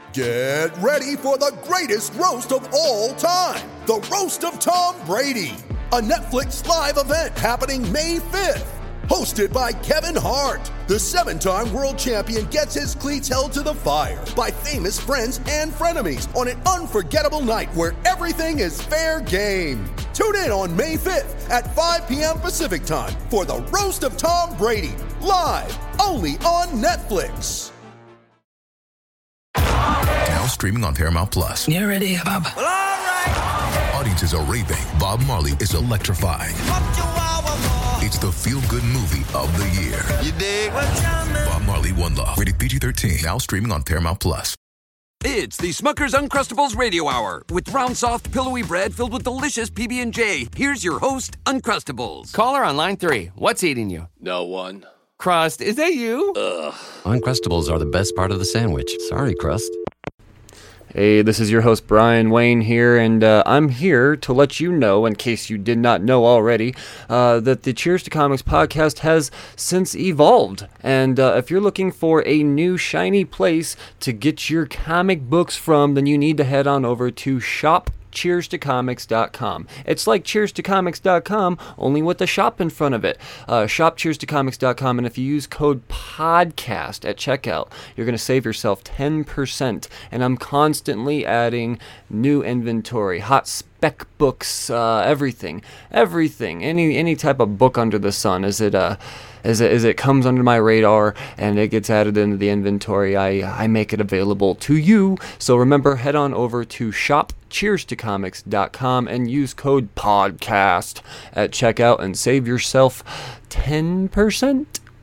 Get ready for the greatest roast of all time, the Roast of Tom Brady, a Netflix live event happening May 5th. Hosted by Kevin Hart, the 7-time world champion gets his cleats held to the fire by famous friends and frenemies on an unforgettable night where everything is fair game. Tune in on May 5th at 5 p.m. Pacific time for the Roast of Tom Brady, live only on Netflix. Now streaming on Paramount Plus. You ready, Bob? Well, all right. Audiences are raving. Bob Marley is electrifying. It's the feel-good movie of the year. You dig? Bob Marley, One Love. Rated PG-13. Now streaming on Paramount Plus. It's the Smucker's Uncrustables Radio Hour with round, soft, pillowy bread filled with delicious PB&J. Here's your host, Uncrustables. Caller on line 3. What's eating you? No one. Crust, is that you? Ugh. Uncrustables are the best part of the sandwich. Sorry, Crust. Hey, this is your host Brian Wayne here, and I'm here to let you know, in case you did not know already, that the Cheers to Comics podcast has since evolved. And if you're looking for a new shiny place to get your comic books from, then you need to head on over to shopcheerstocomics.com. It's like cheerstocomics.com, only with the shop in front of it. Shopcheerstocomics.com, and if you use code PODCAST at checkout, you're going to save yourself 10%. And I'm constantly adding new inventory, hot spec books, everything, any type of book under the sun. As it comes under my radar and it gets added into the inventory, I make it available to you. So remember, head on over to shopcheerstocomics.com and use code PODCAST at checkout and save yourself 10%.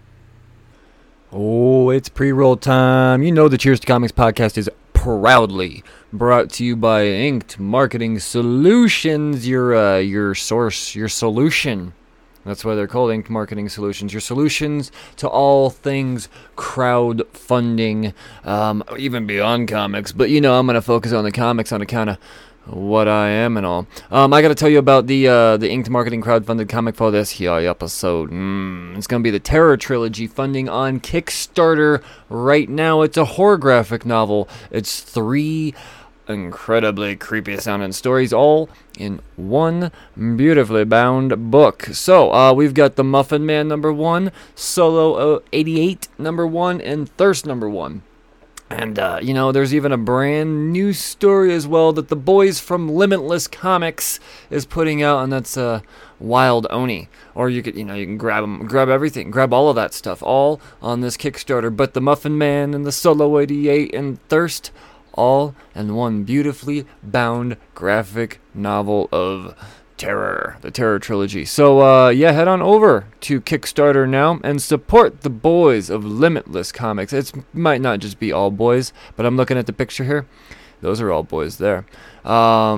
Oh, it's pre-roll time. You know the Cheers to Comics podcast is proudly brought to you by Inked Marketing Solutions, your source, your solution. That's why they're called Inked Marketing Solutions. Your solutions to all things crowdfunding, even beyond comics. But, I'm going to focus on the comics on account of what I am and all. I got to tell you about the Inked Marketing crowdfunded comic for this here episode. It's going to be the Terror Trilogy, funding on Kickstarter right now. It's a horror graphic novel. It's 3 incredibly creepy sounding stories, all in one beautifully bound book. So we've got The Muffin Man #1, Solo 88 #1, and Thirst #1. And there's even a brand new story as well that the boys from Limitless Comics is putting out, and that's Wild Oni. Or you can grab everything, grab all of that stuff, all on this Kickstarter. But The Muffin Man and the Solo 88 and Thirst, all in one beautifully bound graphic novel of terror, the Terror Trilogy. So, head on over to Kickstarter now and support the boys of Limitless Comics. It might not just be all boys, but I'm looking at the picture here. Those are all boys there. Yeah,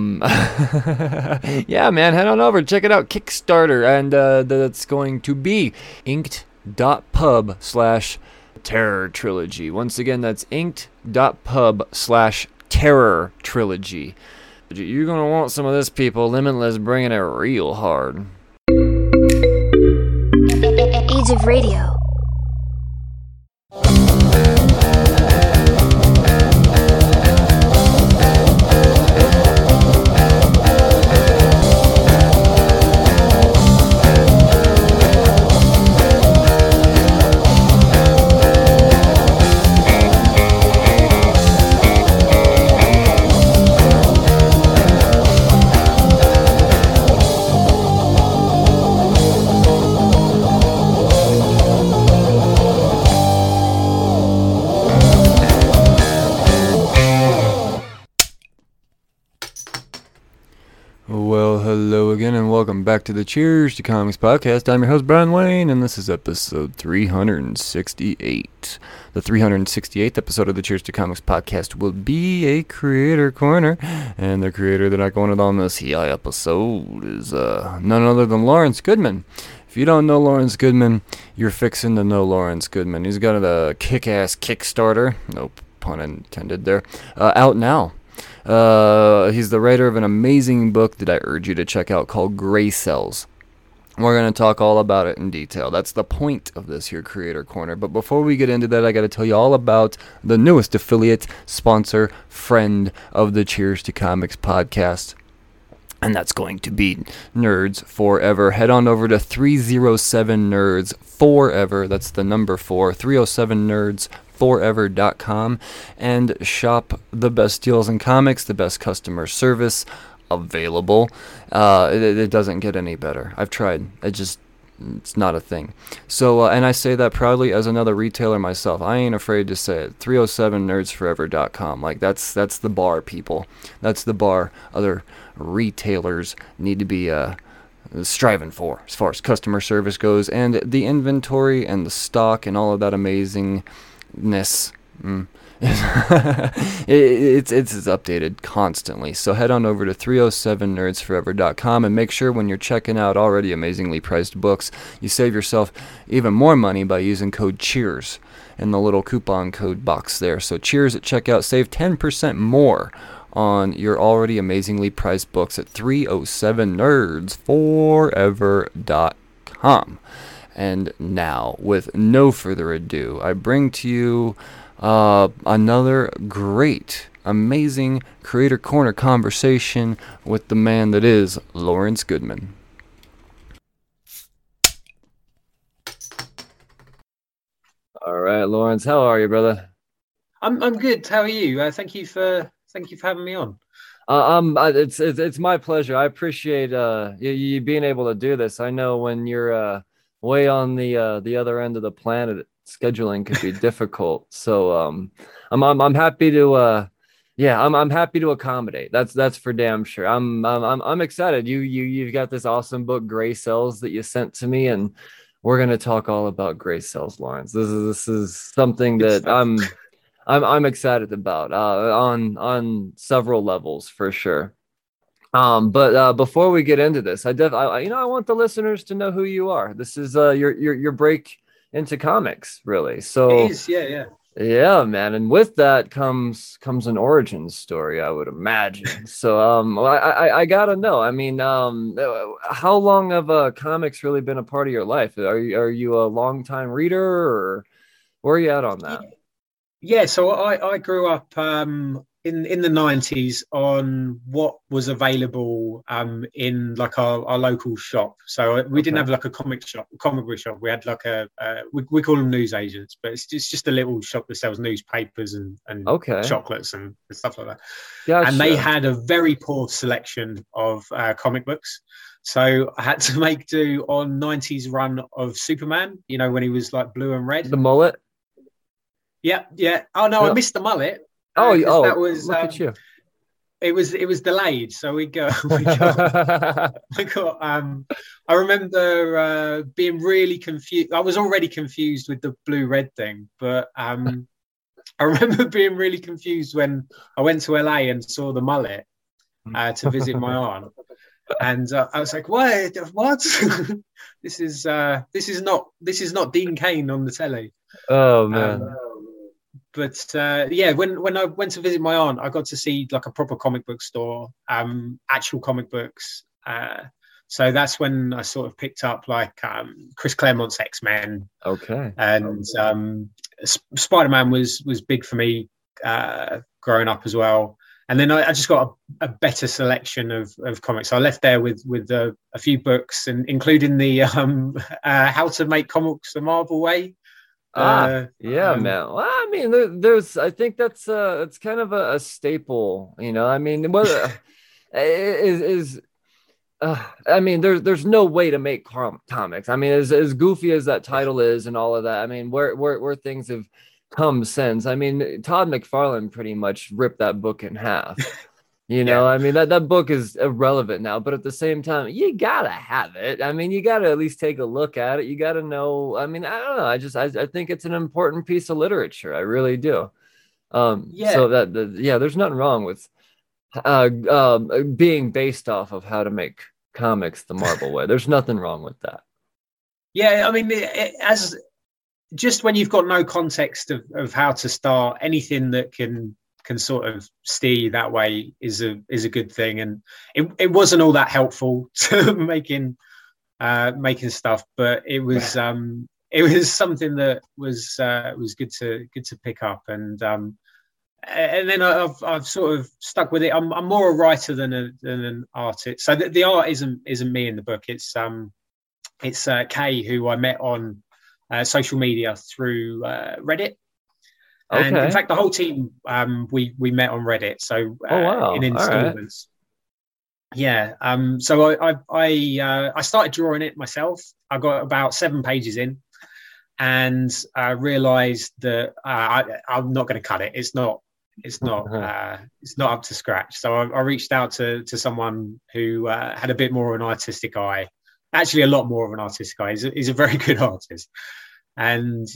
man, head on over, check it out, Kickstarter, and that's going to be inked.pub/Terror Trilogy. Once again, that's inked.pub/Terror Trilogy. You're going to want some of this, people. Limitless bringing it real hard. Age of Radio. Well, hello again, and welcome back to the Cheers to Comics podcast. I'm your host, Brian Wayne, and this is episode 368. The 368th episode of the Cheers to Comics podcast will be a creator corner, and the creator that I wanted on this episode is none other than Lawrence Goodman. If you don't know Lawrence Goodman, you're fixing to know Lawrence Goodman. He's got a kick-ass Kickstarter, no pun intended there, out now. He's the writer of an amazing book that I urge you to check out called Gray Cells. We're going to talk all about it in detail. That's the point of this here Creator Corner. But before we get into that, I got to tell you all about the newest affiliate, sponsor, friend of the Cheers to Comics podcast. And that's going to be Nerds Forever. Head on over to 307 Nerds Forever. That's the number 4, 307 Nerds Forever.com, and shop the best deals in comics, the best customer service available. It doesn't get any better. I've tried. It's not a thing. So, and I say that proudly as another retailer myself. I ain't afraid to say it. 307nerdsforever.com. Like, that's the bar, people. That's the bar other retailers need to be striving for as far as customer service goes, and the inventory and the stock and all of that amazingness. It's updated constantly. So head on over to 307nerdsforever.com and make sure when you're checking out already amazingly priced books, you save yourself even more money by using code CHEERS in the little coupon code box there. So CHEERS at checkout, save 10% more on your already amazingly priced books at 307nerdsforever.com. And now, with no further ado, I bring to you another great, amazing Creator Corner conversation with the man that is Lawrence Goodman. All right, Lawrence, how are you, brother? I'm good. How are you? Thank you for having me on. It's my pleasure. I appreciate you being able to do this. I know when you're way on the other end of the planet, scheduling could be difficult. So I'm happy to I'm happy to accommodate. That's for damn sure. I'm excited. You've got this awesome book, Gray Cells, that you sent to me, and we're gonna talk all about Gray Cells, Lawrence. This is something that I'm excited about on several levels for sure. But before we get into this, I want the listeners to know who you are. This is your break into comics, really. So it is, yeah, man. And with that comes an origin story, I would imagine. So I gotta know. I mean, how long have comics really been a part of your life? Are you a longtime reader, or where are you at on that? Yeah, so I grew up in the 90s on what was available in like our local shop. So we didn't have like a comic book shop. We had like we call them news agents, but it's just a little shop that sells newspapers and chocolates and stuff like that. Gotcha. And they had a very poor selection of comic books. So I had to make do on 90s run of Superman, you know, when he was like blue and red. The mullet? Yeah. Oh, no, I missed the mullet. That was look at you. It was delayed, so we got I remember being really confused. I was already confused with the blue red thing, but I remember being really confused when I went to LA and saw the mullet to visit my aunt, and I was like, what? This is not Dean Cain on the telly. Oh man. But when I went to visit my aunt, I got to see like a proper comic book store, actual comic books. So that's when I sort of picked up like Chris Claremont's X-Men. Okay. And Spider-Man was big for me growing up as well. And then I just got a better selection of comics. So I left there with a few books, and including the How to Make Comics the Marvel Way. Man. Well, I mean, I think that's it's kind of a staple, you know. I mean, I mean, there's no way to make comics. I mean, as goofy as that title is and all of that. I mean, where things have come since. I mean, Todd McFarlane pretty much ripped that book in half. You know, I mean, that book is irrelevant now, but at the same time, you gotta have it. I mean, you gotta at least take a look at it. You gotta know. I mean, I don't know. I think it's an important piece of literature. I really do. So there's nothing wrong with being based off of How to Make Comics the Marvel Way. There's nothing wrong with that. Yeah, I mean, as just when you've got no context of how to start, anything that can sort of steer you that way is a good thing. And it wasn't all that helpful to making making stuff, but it was something that was good to pick up, and then I've sort of stuck with it. I'm more a writer than an artist. So the art isn't me in the book. It's Kay, who I met on social media through Reddit. And in fact, the whole team we met on Reddit. So in installments. Right. Yeah. So I started drawing it myself. I got about 7 pages in, and I realised that I'm not going to cut it. It's not up to scratch. So I reached out to someone who had a bit more of an artistic eye. Actually, a lot more of an artistic eye. He's a very good artist, and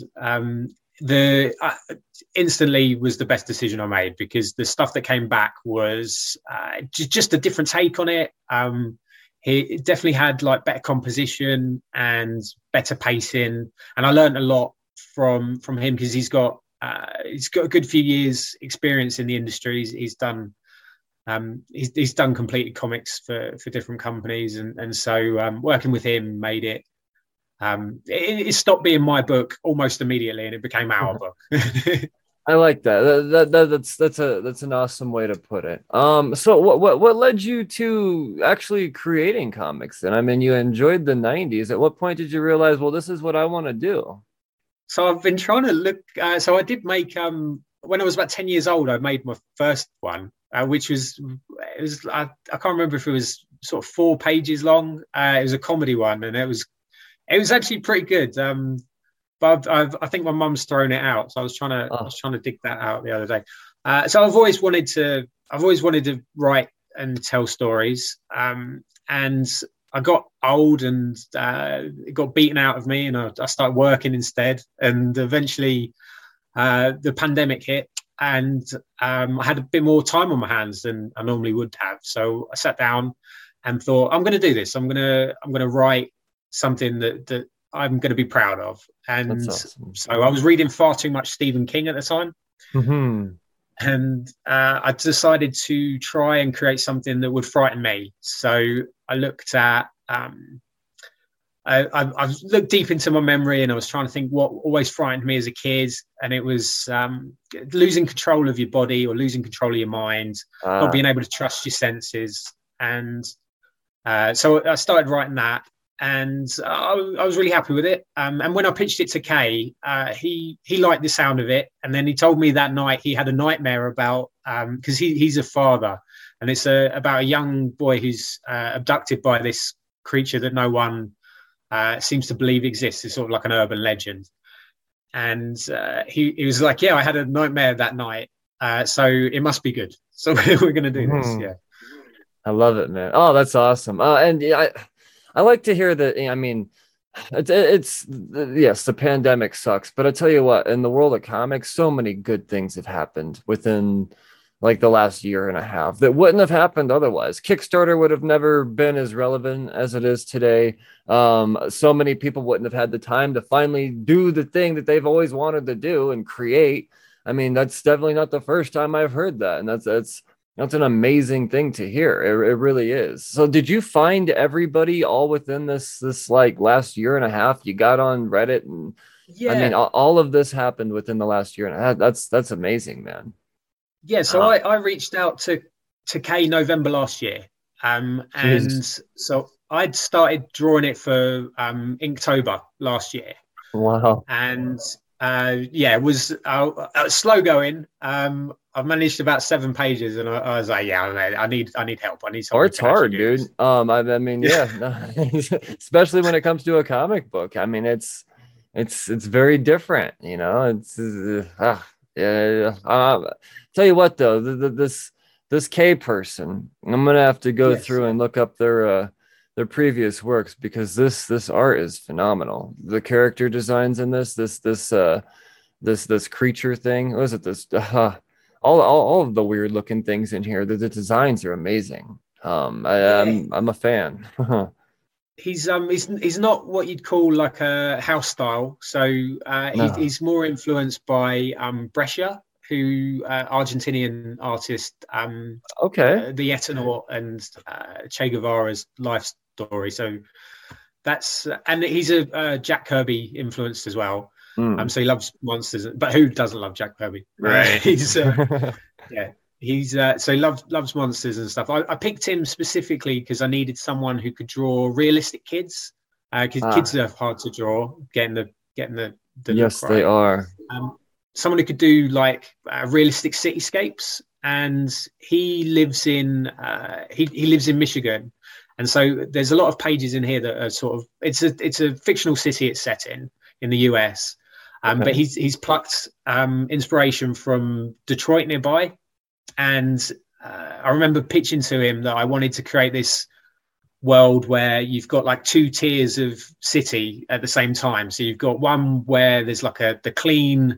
instantly was the best decision I made, because the stuff that came back was just a different take on it. He definitely had like better composition and better pacing, and I learned a lot from him, because he's got a good few years experience in the industry. He's done completed comics for different companies, and so working with him made it. It stopped being my book almost immediately, and it became our book. I like that. That's an awesome way to put it. So what led you to actually creating comics? And I mean, you enjoyed the 90s. At what point did you realize, well, this is what I want to do? So I've been trying to look. So I did make when I was about 10 years old. I made my first one, which was I can't remember if it was sort of 4 pages long. It was a comedy one, and it was actually pretty good. But I think my mum's thrown it out, so I was trying to dig that out the other day. So I've always wanted to write and tell stories, and I got old, and it got beaten out of me, and I started working instead. And eventually, the pandemic hit, and I had a bit more time on my hands than I normally would have. So I sat down and thought, I'm going to do this. I'm going to write something that I'm going to be proud of. And awesome. So I was reading far too much Stephen King at the time. Mm-hmm. And I decided to try and create something that would frighten me. So I looked at, I looked deep into my memory, and I was trying to think what always frightened me as a kid. And it was losing control of your body, or losing control of your mind, not being able to trust your senses. And so I started writing that. And I was really happy with it. And when I pitched it to Kay, he liked the sound of it. And then he told me that night he had a nightmare about, because he's a father, and it's about a young boy who's abducted by this creature that no one seems to believe exists. It's sort of like an urban legend. And he was like, yeah, I had a nightmare that night. So it must be good. So we're going to do this. Yeah. I love it, man. Oh, that's awesome. And I like to hear that. I mean, it's yes, the pandemic sucks, but I tell you what, in the world of comics, so many good things have happened within like the last year and a half that wouldn't have happened otherwise. Kickstarter would have never been as relevant as it is today. So many people wouldn't have had the time to finally do the thing that they've always wanted to do and create. I mean, that's definitely not the first time I've heard that, and that's an amazing thing to hear. It really is. So did you find everybody all within this like last year and a half? You got on Reddit, and I mean, all of this happened within the last year and a half. That's amazing, man. Yeah. So I reached out to Kay November last year. And so I'd started drawing it for Inktober last year. Wow. And it was slow going. I've managed about 7 pages, and I was like, yeah, I need help. I need something. Or it's hard, dude. I mean, yeah, especially when it comes to a comic book. I mean, it's very different, you know. Tell you what, though, this K person, I'm gonna have to go through and look up their previous works, because this art is phenomenal. The character designs in this creature thing. What is it? All of the weird looking things in here. The designs are amazing. I'm a fan. He's not what you'd call like a house style. So he's more influenced by Brescia, who Argentinian artist. The Eternaught and Che Guevara's life story. So That's and he's a Jack Kirby influenced as well. Mm. So he loves monsters, but who doesn't love Jack Kirby? Right. He's so he loves monsters and stuff. I picked him specifically because I needed someone who could draw realistic kids. Because kids are hard to draw, getting the yes, look right. They are. Someone who could do like realistic cityscapes, and he lives in he lives in Michigan, and so there's a lot of pages in here that are sort of it's a fictional city it's set in the US, but he's plucked inspiration from Detroit nearby, and I remember pitching to him that I wanted to create this world where you've got like two tiers of city at the same time. So you've got one where there's like the clean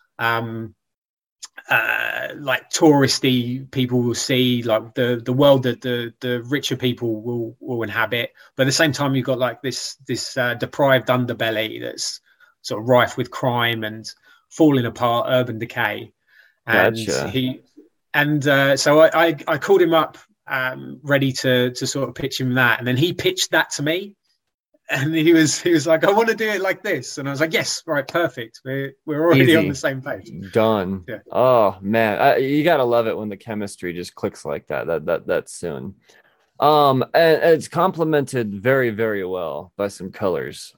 like touristy people will see, like the world that the richer people will inhabit, but at the same time you've got like this deprived underbelly that's sort of rife with crime and falling apart urban decay. And gotcha. So I called him up ready to sort of pitch him that, and then he pitched that to me, and he was like, I want to do it like this, and I was like, yes, right, perfect, we're already Easy. on the same page. Done. Yeah. Oh man, you gotta love it when the chemistry just clicks like that soon. And it's complemented very, very well by some colors.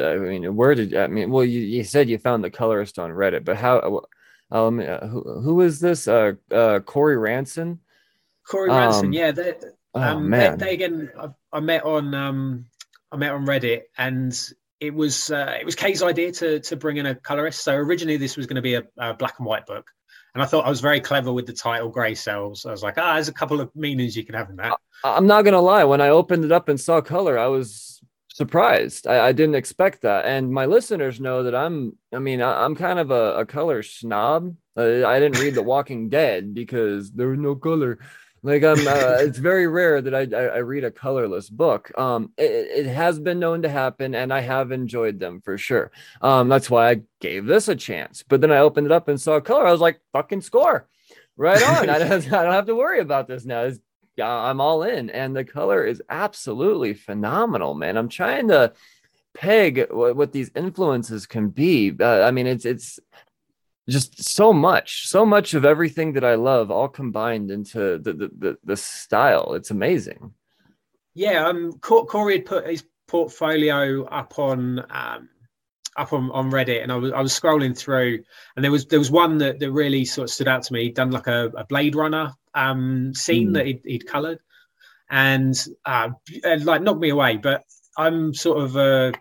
Well, you said you found the colorist on Reddit, but how who is this Corey Ranson? Corey Ranson, yeah. Man. They again, I met on Reddit, and it was Kay's idea to bring in a colorist. So originally this was going to be a black and white book, and I thought I was very clever with the title Grey Cells. I was like, there's a couple of meanings you can have in that. I'm not gonna lie, when I opened it up and saw color, I was surprised. I didn't expect that, and my listeners know that I'm kind of a color snob. I didn't read The Walking Dead because there was no color. Like it's very rare that I read a colorless book. It has been known to happen, and I have enjoyed them for sure. That's why I gave this a chance. But then I opened it up and saw color. I was like, fucking score, right on. I don't have to worry about this now. I'm all in, and the color is absolutely phenomenal, man. I'm trying to peg what these influences can be. It's just so much of everything that I love all combined into the style. It's amazing. Yeah, Corey had put his portfolio up on Reddit, and I was scrolling through, and there was one that really sort of stood out to me. He'd done like a Blade Runner scene that he'd colored, and like knocked me away. But I'm sort of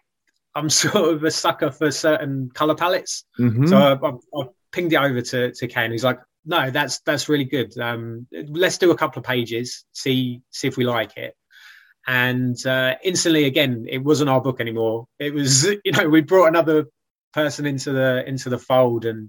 a sucker for certain color palettes. Mm-hmm. So I pinged it over to Kay, and he's like, no, that's really good. Let's do a couple of pages, see if we like it. And instantly, again, it wasn't our book anymore. It was, we brought another person into the fold, and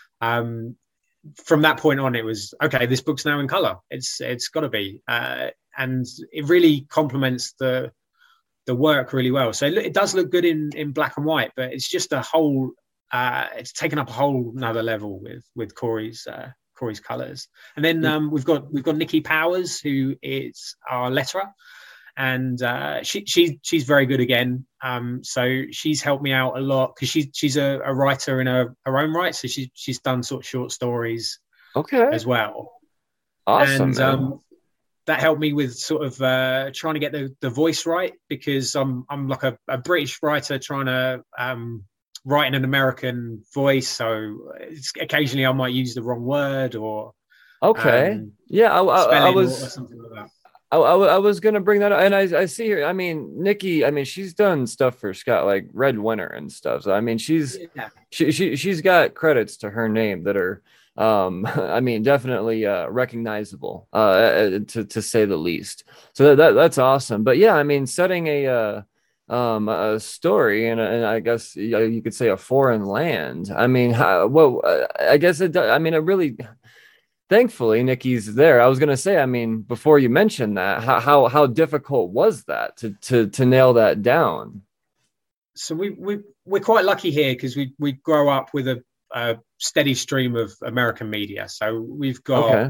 from that point on, it was okay. This book's now in color. It's got to be, and it really complements the work really well. So it does look good in black and white, but it's just a whole. It's taken up a whole another level with Corey's colors. And then we've got Nikki Powers, who is our letterer. And she's very good again. So she's helped me out a lot because she's a writer in her own right. So she's done sort of short stories, as well. Awesome. And that helped me with sort of trying to get the voice right, because I'm like a British writer trying to write in an American voice. So occasionally I might use the wrong word or I was or something like that. I was gonna bring that up, and I see her. Nikki. She's done stuff for Scott, like Red Winter and stuff. So she's got credits to her name that are, definitely recognizable, to say the least. So that's awesome. But yeah, setting a story in I guess you could say a foreign land. I guess it really. Thankfully, Nikki's there. I was going to say, before you mentioned that, how difficult was that to nail that down? So we're quite lucky here because we grow up with a steady stream of American media. So we've got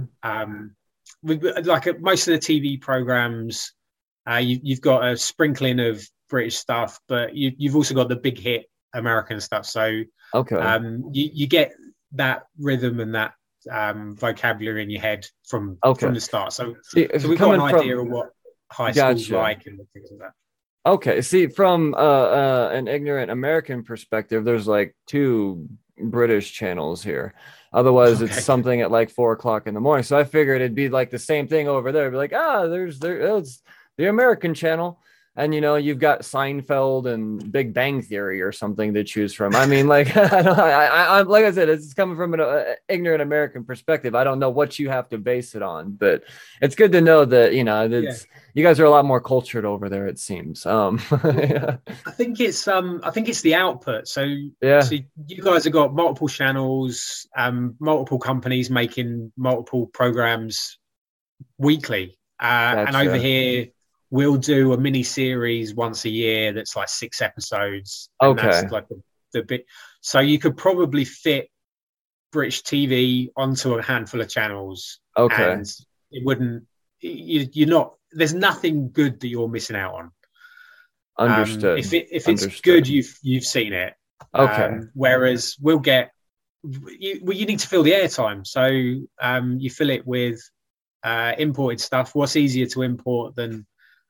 like most of the TV programs. You've got a sprinkling of British stuff, but you've also got the big hit American stuff. So Okay. you get that rhythm and that vocabulary in your head from the start. So we've got an idea of what high school's like and things like that. Okay. See, from an ignorant American perspective, there's like 2 British channels here. Otherwise, it's something at like 4:00 in the morning. So I figured it'd be like the same thing over there. It'd be like, it's the American channel. And, you know, you've got Seinfeld and Big Bang Theory or something to choose from. I mean, like, I like I said, it's coming from an ignorant American perspective. I don't know what you have to base it on, but it's good to know that, you know, you guys are a lot more cultured over there, it seems. I think it's the output. So you guys have got multiple channels, multiple companies making multiple programs weekly. And over here, we'll do a mini series once a year that's like 6 episodes. Okay. That's like the bit. So you could probably fit British TV onto a handful of channels. Okay. And it wouldn't, you're not, there's nothing good that you're missing out on. Understood. If it's good, you've seen it. Okay. Whereas we'll get, you need to fill the airtime. So you fill it with imported stuff. What's easier to import than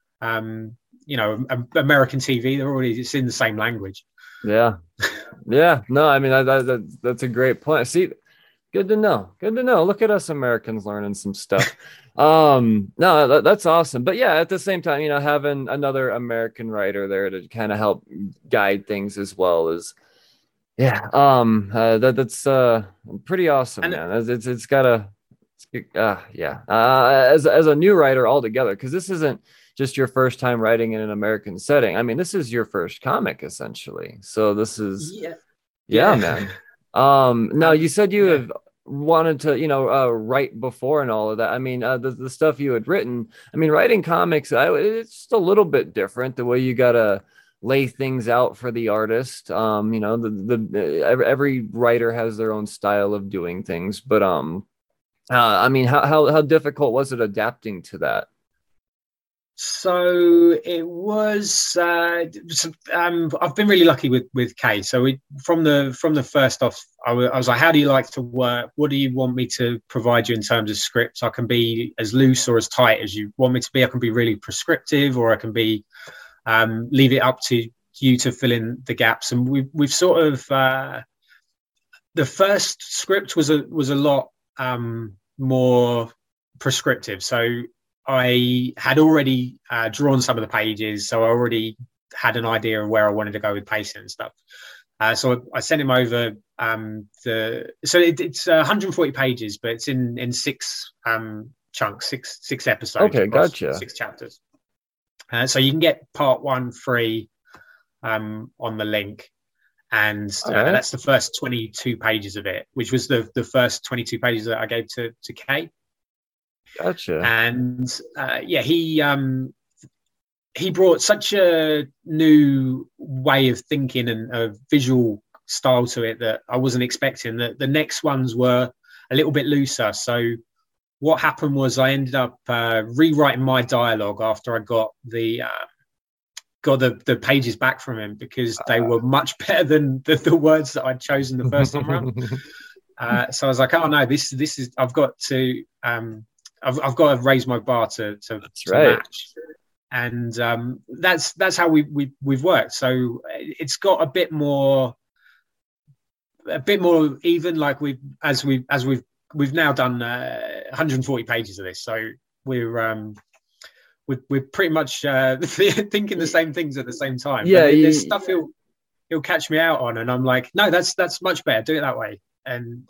American TV? It's in the same language. Yeah. No, I mean, that's a great point. See, good to know. Look at us Americans learning some stuff. No, that's awesome. But yeah, at the same time, you know, having another American writer there to kind of help guide things as well is, that's pretty awesome, man. It's got as a new writer altogether, because this isn't just your first time writing in an American setting. I mean, this is your first comic essentially. So this is man. Now you said you have wanted to, write before and all of that. I mean, the stuff you had written, I mean, writing comics, it's just a little bit different, the way you got to lay things out for the artist. Every writer has their own style of doing things, but I mean, how difficult was it adapting to that? So it was. I've been really lucky with Kay. So from the first off, I was like, "How do you like to work? What do you want me to provide you in terms of scripts? I can be as loose or as tight as you want me to be. I can be really prescriptive, or I can be leave it up to you to fill in the gaps." And we've sort of the first script was a lot more prescriptive. So I had already drawn some of the pages, so I already had an idea of where I wanted to go with pacing and stuff. So I sent him over it's 140 pages, but it's in 6 chunks, six episodes. Okay, gotcha. 6 chapters. So you can get part 1 free on the link. And that's the first 22 pages of it, which was the first 22 pages that I gave to Kay. Gotcha. And he brought such a new way of thinking and a visual style to it that I wasn't expecting. That the next ones were a little bit looser. So what happened was I ended up rewriting my dialogue after I got the pages back from him, because they were much better than the words that I'd chosen the first time around. So I was like, oh no, this is I've got to raise my bar to match. And that's how we've worked. So it's got a bit more even, like we've now done 140 pages of this. So we're pretty much thinking the same things at the same time. Yeah, there's stuff he'll catch me out on, and I'm like, no, that's much better. Do it that way. And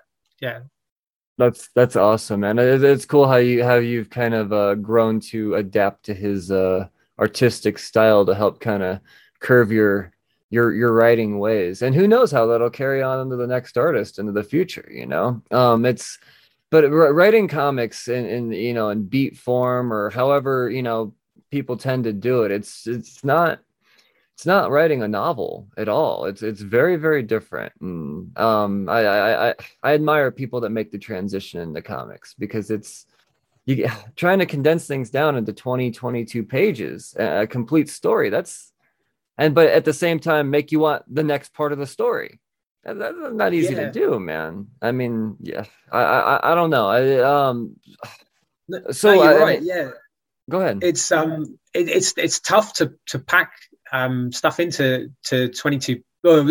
that's awesome, man. It's cool how you've kind of grown to adapt to his artistic style to help kind of curve your writing ways. And who knows how that'll carry on into the next artist into the future. But writing comics in beat form, or however people tend to do it, it's not writing a novel at all. It's very, very different. And I admire people that make the transition into comics, because trying to condense things down into 22 pages, a complete story. That's but at the same time make you want the next part of the story. That's not easy to do, man. I mean, yeah, I don't know. So no, you're right. Yeah, go ahead. It's tough to pack stuff into 22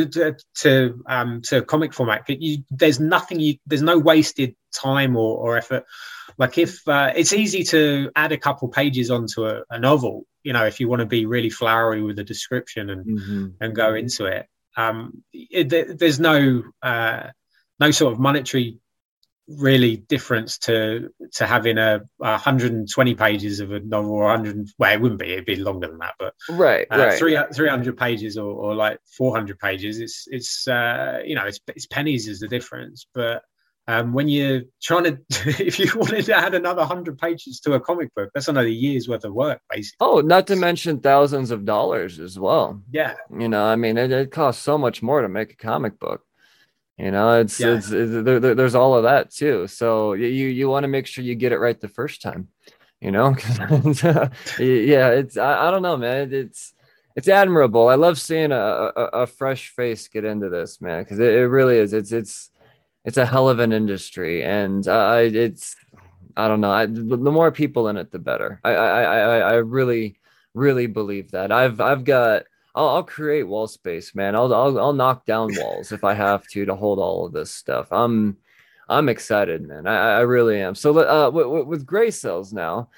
to comic format. There's no wasted time or effort. Like if it's easy to add a couple pages onto a novel, you know, if you want to be really flowery with the description and go into it. There's no sort of monetary really difference to having a 120 pages of a novel or 100. Well, it wouldn't be. It'd be longer than that, but right. 300 pages or like 400 pages. It's you know, it's pennies is the difference. But when you're trying to, if you wanted to add another 100 pages to a comic book, that's another year's worth of work, basically. Oh, not to mention thousands of dollars as well. Yeah. You know, I mean, it costs so much more to make a comic book. You know, there's all of that too. So you want to make sure you get it right the first time. You know, yeah. I don't know, man. It's admirable. I love seeing a fresh face get into this, man, because it really is. It's a hell of an industry, and I don't know. The more people in it, the better. I really believe that. I'll create wall space, man. I'll knock down walls if I have to hold all of this stuff. I'm excited, man. I really am. So with Gray Cells now,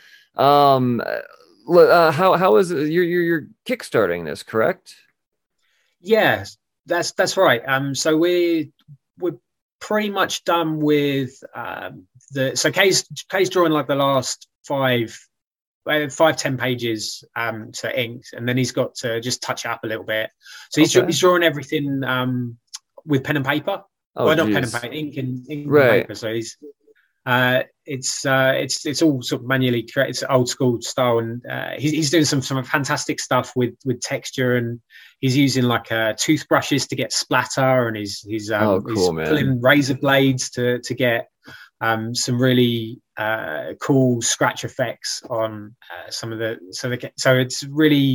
how is it? You're kickstarting this, correct? Yes, that's right. So we're pretty much done with Kay's drawing like the last 5-10 pages to ink, and then he's got to just touch it up a little bit. So he's drawing everything with pen and paper. Not pen and paper, ink and paper. So he's it's all sort of manually created. It's old school style, and he's doing some fantastic stuff with texture, and he's using like toothbrushes to get splatter, and he's pulling razor blades to get some really cool scratch effects on some of the so it's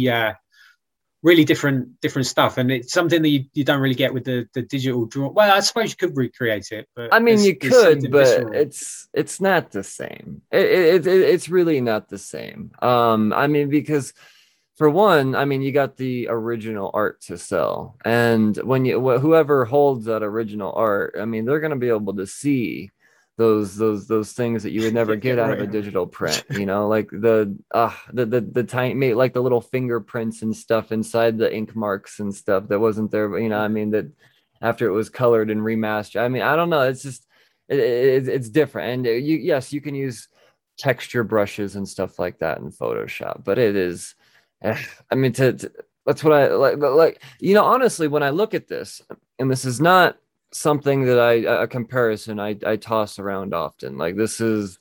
really different stuff, and it's something that you don't really get with the digital draw. Well, I suppose you could recreate it, but I mean, you could, but visceral. It's not the same. It's really not the same. I mean, because for one, I mean, you got the original art to sell, and when whoever holds that original art, I mean, they're going to be able to see those things that you would never get out of a digital print, you know, like the tiny, like the little fingerprints and stuff inside the ink marks and stuff that wasn't there, but you know, I mean, that after it was colored and remastered, I mean, I don't know, it's just it's different. And you can use texture brushes and stuff like that in Photoshop, but it is I mean, that's what I like, you know, honestly, when I look at this, and this is not something that a comparison I toss around often, like this is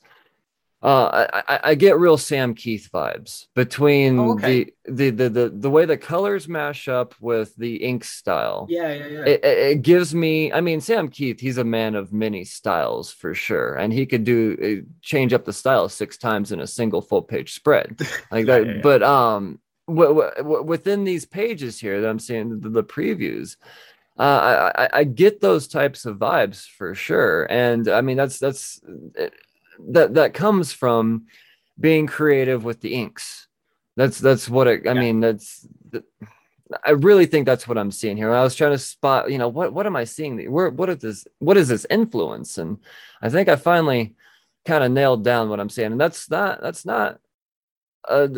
I get real Sam Keith vibes between the way the colors mash up with the ink style. It gives me, I mean, Sam Keith, he's a man of many styles for sure, and he could change up the style 6 times in a single full page spread like that. But within these pages here that I'm seeing, the previews, I get those types of vibes for sure, and I mean that comes from being creative with the inks. That's what I mean. I really think that's what I'm seeing here. I was trying to spot, you know, what am I seeing? What is this influence? And I think I finally kind of nailed down what I'm saying. And that's not. I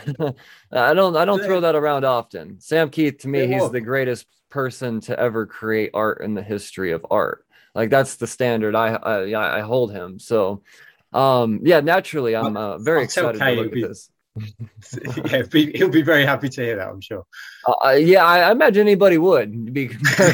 don't throw that around often. Sam Keith, to me, he's the greatest person to ever create art in the history of art. Like that's the standard I hold him. So naturally I'm very excited to look at this. He'll be very happy to hear that, I'm sure. I imagine anybody would be.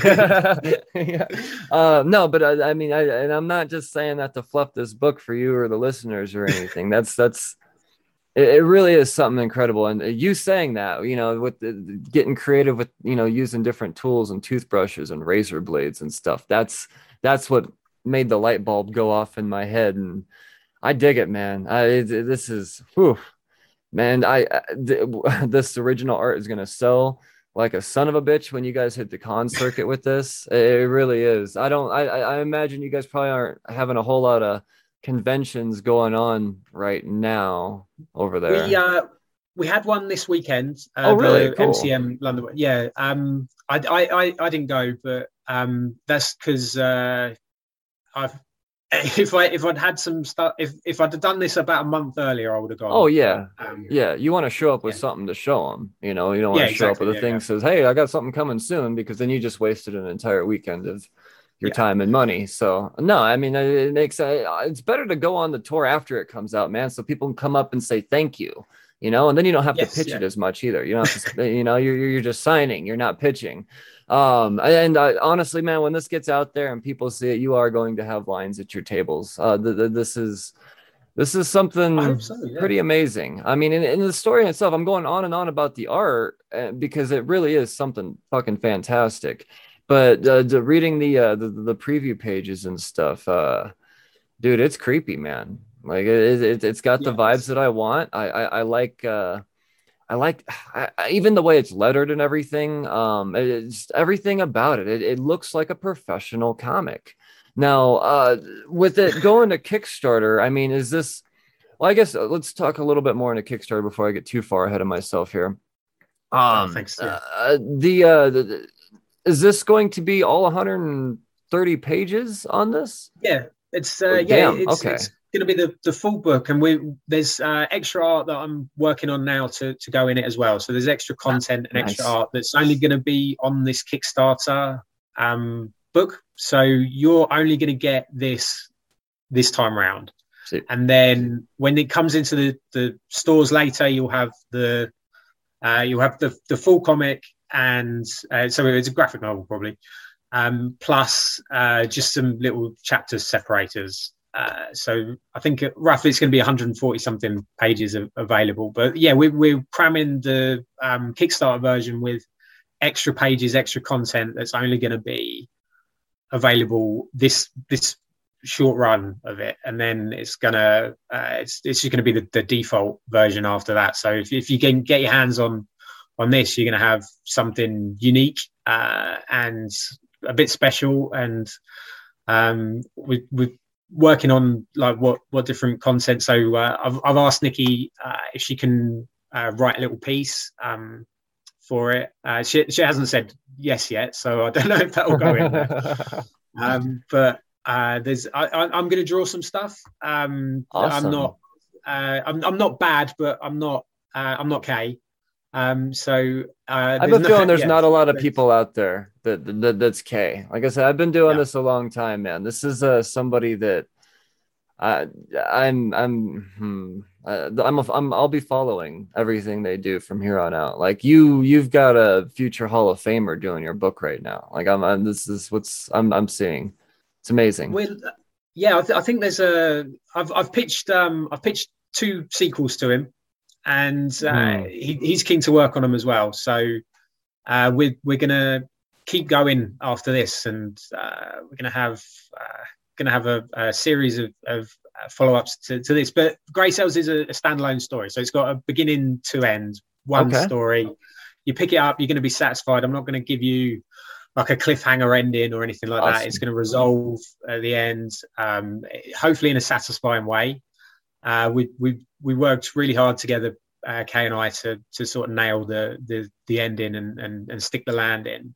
No, but I mean, and I'm not just saying that to fluff this book for you or the listeners or anything. It really is something incredible. And you saying that, you know, with getting creative with, you know, using different tools and toothbrushes and razor blades and stuff, that's what made the light bulb go off in my head. And I dig it, man. This is, man, this original art is going to sell like a son of a bitch when you guys hit the con circuit with this. It really is. I imagine you guys probably aren't having a whole lot of conventions going on right now over there. We had one this weekend. Oh, really? The cool. MCM London. Yeah. I didn't go, but that's because I've if I'd had some stuff, if I'd have done this about a month earlier, I would have gone. Oh yeah, yeah. You want to show up with something to show them. You don't want to show up with a thing that says, "Hey, I got something coming soon," because then you just wasted an entire weekend of your time and money. So no, I mean, it makes it's better to go on the tour after it comes out, man, so people can come up and say thank you. And then you don't have to pitch it as much either. You don't have to, you're just signing. You're not pitching. And honestly, man, when this gets out there and people see it, you are going to have lines at your tables. This is something pretty amazing. I mean, in the story itself, I'm going on and on about the art because it really is something fucking fantastic. But reading the preview pages and stuff, dude, it's creepy, man. Like it's got the vibes that I want. I like even the way it's lettered and everything. It's everything about it. It looks like a professional comic. Now, with it going to Kickstarter, I mean, is this? Well, I guess let's talk a little bit more into Kickstarter before I get too far ahead of myself here. Thanks. Is this going to be all 130 pages on this? Yeah, it's okay. It's going to be the full book, and there's extra art that I'm working on now to go in it as well. So there's extra content and extra art that's only going to be on this Kickstarter book. So you're only going to get this time round. And then when it comes into the stores later, you'll have the full comic, and so it's a graphic novel probably, plus just some little chapter separators. So I think roughly it's going to be 140 something pages available. But yeah, we're cramming the Kickstarter version with extra pages, extra content that's only going to be available this short run of it, and then it's just going to be the default version after that. So if you can get your hands on this, you're going to have something unique and a bit special. And we're working on like what different content. So I've asked Nikki if she can write a little piece for it. She hasn't said yes yet, so I don't know if that will go in there. But I'm going to draw some stuff. Awesome. I'm not bad, but I'm not K. So I have a feeling there's not a lot of people out there that's K. Like I said, I've been doing this a long time, man. This is somebody that I'll be following everything they do from here on out. Like you've got a future Hall of Famer doing your book right now. Like this is what's I'm seeing. It's amazing. Well, yeah, I think there's I've pitched 2 sequels to him, and he's keen to work on them as well. So we're gonna keep going after this, and we're gonna have a series of follow-ups to this. But Grey Cells is a standalone story, so it's got a beginning to end, one story. You pick it up, you're going to be satisfied. I'm not going to give you like a cliffhanger ending or anything like that. It's going to resolve at the end, hopefully in a satisfying way. We worked really hard together, Kay and I, to sort of nail the ending and stick the landing.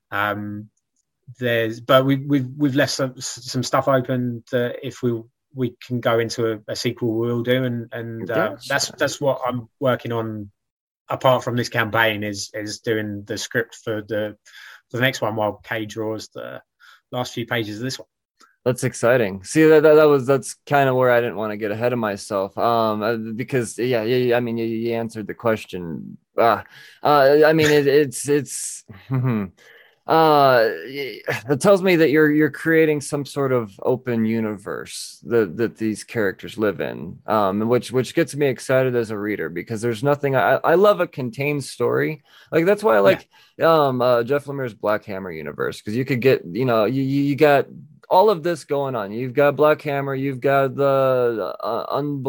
But we've left some stuff open that if we can go into a sequel, we'll do, and that's what I'm working on. Apart from this campaign, is doing the script for the next one while Kay draws the last few pages of this one. That's exciting. See, that's kind of where I didn't want to get ahead of myself. Because I mean, you answered the question. I mean, it's it tells me that you're creating some sort of open universe that these characters live in, which gets me excited as a reader, because there's nothing I love a contained story. Like that's why I like Jeff Lemire's Black Hammer universe, because you could get you got all of this going on. You've got Black Hammer, you've got the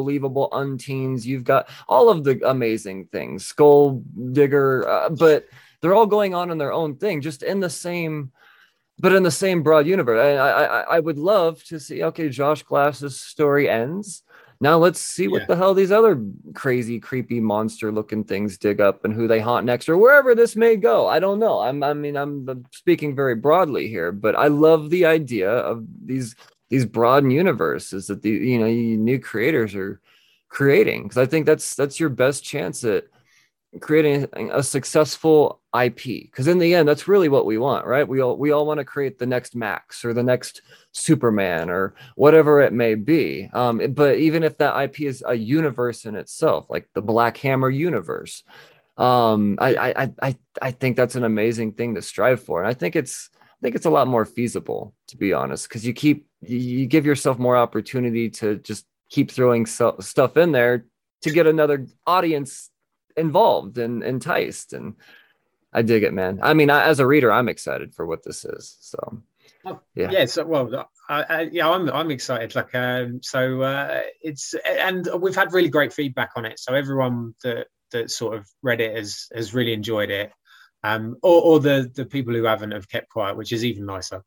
unbelievable Unteens, you've got all of the amazing things, Skull Digger, but they're all going on in their own thing, just in the same, but in the same broad universe. I would love to see, okay, Josh Glass's story ends. Now let's see what the hell these other crazy, creepy monster looking things dig up and who they haunt next, or wherever this may go. I don't know. I'm speaking very broadly here, but I love the idea of these broad universes that the new creators are creating, because I think that's your best chance at creating a successful IP, because in the end that's really what we want, right? We all want to create the next Max or the next Superman or whatever it may be, but even if that IP is a universe in itself, like the Black Hammer universe, I think that's an amazing thing to strive for, and I think it's a lot more feasible, to be honest, because you give yourself more opportunity to just keep throwing stuff in there to get another audience involved and enticed. And I dig it, man. I mean, as a reader, I'm excited for what this is. So so well, I'm excited. Like, it's, and we've had really great feedback on it. So everyone that sort of read it has really enjoyed it. Or the people who haven't have kept quiet, which is even nicer.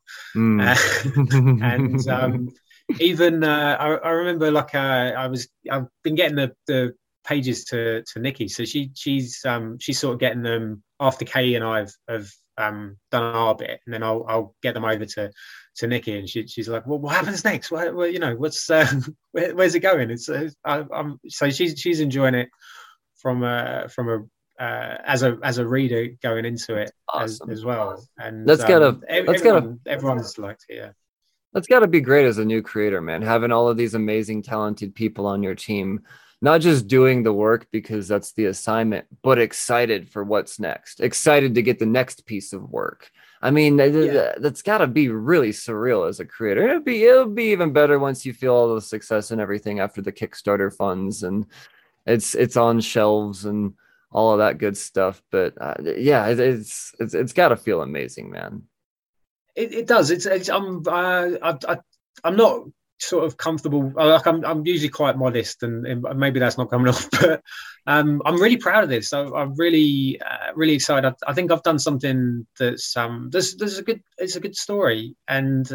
And even I remember, like, I've been getting the pages to Nikki, so she's sort of getting them after Kay and I've done our bit, and then I'll get them over to Nikki, and she's like, well, what happens next? Well, what's where's it going? It's so she's enjoying it from a as a reader going into it. Awesome. as well. And everyone's liked it. Yeah. That's got to be great as a new creator, man, having all of these amazing, talented people on your team, not just doing the work because that's the assignment, but excited for what's next, excited to get the next piece of work. I mean, that's got to be really surreal as a creator. It'll be even better once you feel all the success and everything after the Kickstarter funds and it's on shelves and all of that good stuff. But it's got to feel amazing, man. It does. I'm not sort of comfortable. Like, I'm usually quite modest, and maybe that's not coming off. But I'm really proud of this. I'm really excited. I think I've done something that's there's a good story, and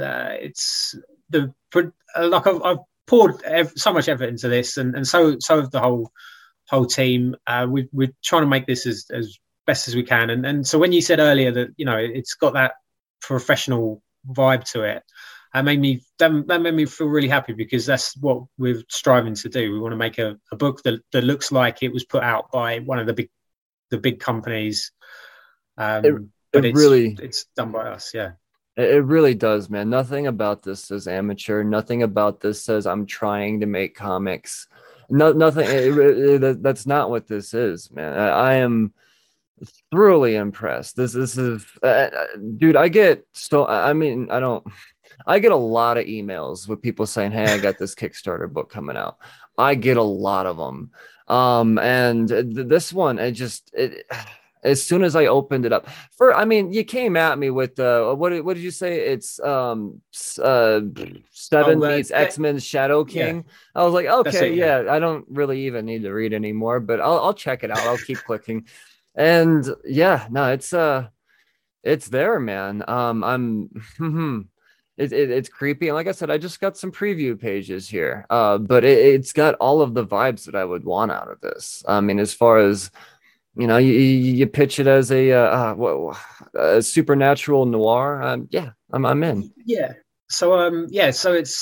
I've poured so much effort into this, and so have the whole team. We're trying to make this as best as we can. And so when you said earlier that it's got that professional vibe to it, that made me feel really happy, because that's what we're striving to do. We want to make a book that looks like it was put out by one of the big companies, but it's done by us. Yeah, it really does, man. Nothing about this says amateur. Nothing about this says I'm trying to make comics. Nothing. That's not what this is, man. I am thoroughly impressed. This is dude, I get a lot of emails with people saying, hey, I got this Kickstarter book coming out. I get a lot of them. And this one, as soon as I opened it up, you came at me with what did you say? It's 7 meets X-Men Shadow King. Yeah. I was like, okay, I don't really even need to read anymore, but I'll check it out. I'll keep clicking. And it's there, man. It's creepy, and like I said, I just got some preview pages here, but it's got all of the vibes that I would want out of this. I mean, as far as you pitch it as a supernatural noir, I'm in. Yeah. So so it's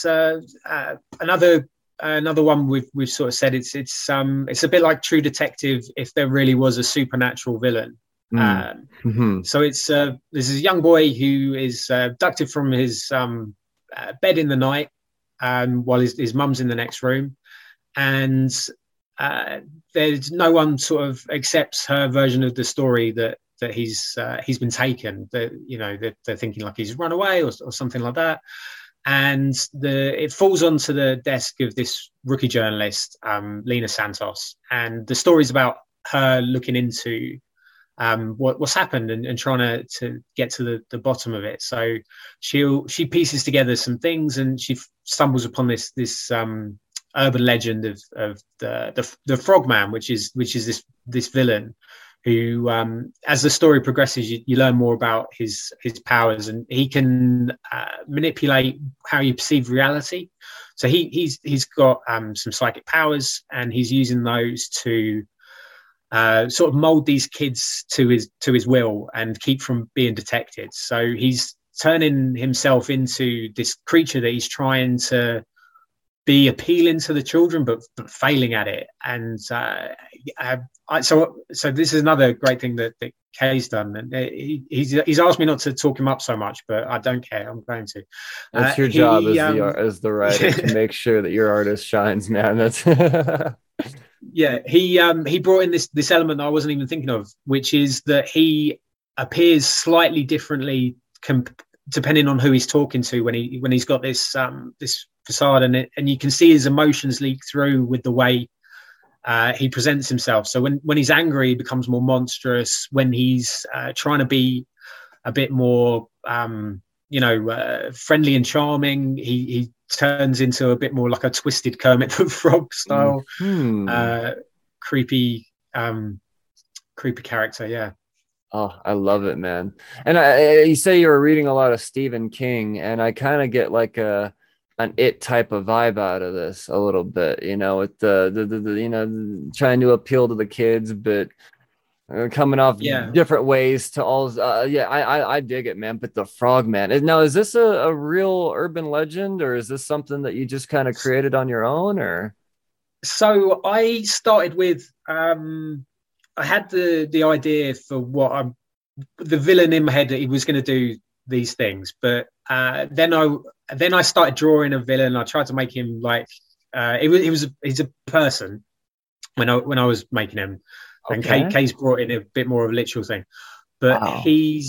another one we've sort of said it's a bit like True Detective if there really was a supernatural villain. So it's this is a young boy who is abducted from his bed in the night while his mum's in the next room, and there's no one sort of accepts her version of the story that he's been taken. That they're thinking like he's run away or something like that. And it falls onto the desk of this rookie journalist, Lena Santos, and the story's about her looking into what's happened and trying to get to the bottom of it. So she pieces together some things, and she stumbles upon this urban legend of the Frogman, which is this villain who, as the story progresses, you learn more about his powers, and he can manipulate how you perceive reality. So he's got some psychic powers, and he's using those to sort of mold these kids to his will and keep from being detected. So he's turning himself into this creature that he's trying to be appealing to the children, but failing at it. And so this is another great thing that Kay's done. And he's asked me not to talk him up so much, but I don't care. I'm going to. That's your job as the writer, to make sure that your artist shines, man. That's yeah. He brought in this element that I wasn't even thinking of, which is that he appears slightly differently depending on who he's talking to when he's got this facade, and you can see his emotions leak through with the way he presents himself. So when he's angry, he becomes more monstrous. When he's trying to be a bit more friendly and charming, he turns into a bit more like a twisted Kermit the Frog style creepy character. Yeah. Oh, I love it, man. And you say you were reading a lot of Stephen King, and I kind of get like an It type of vibe out of this a little bit, with the trying to appeal to the kids, but coming off different ways to all. I dig it, man. But the Frogman. Now, is this a real urban legend, or is this something that you just kind of created on your own, or? So I started with. I had the idea for the villain in my head that he was going to do these things, but then I started drawing a villain. I tried to make him like he's a person when I was making him, and Kay's brought in a bit more of a literal thing, but he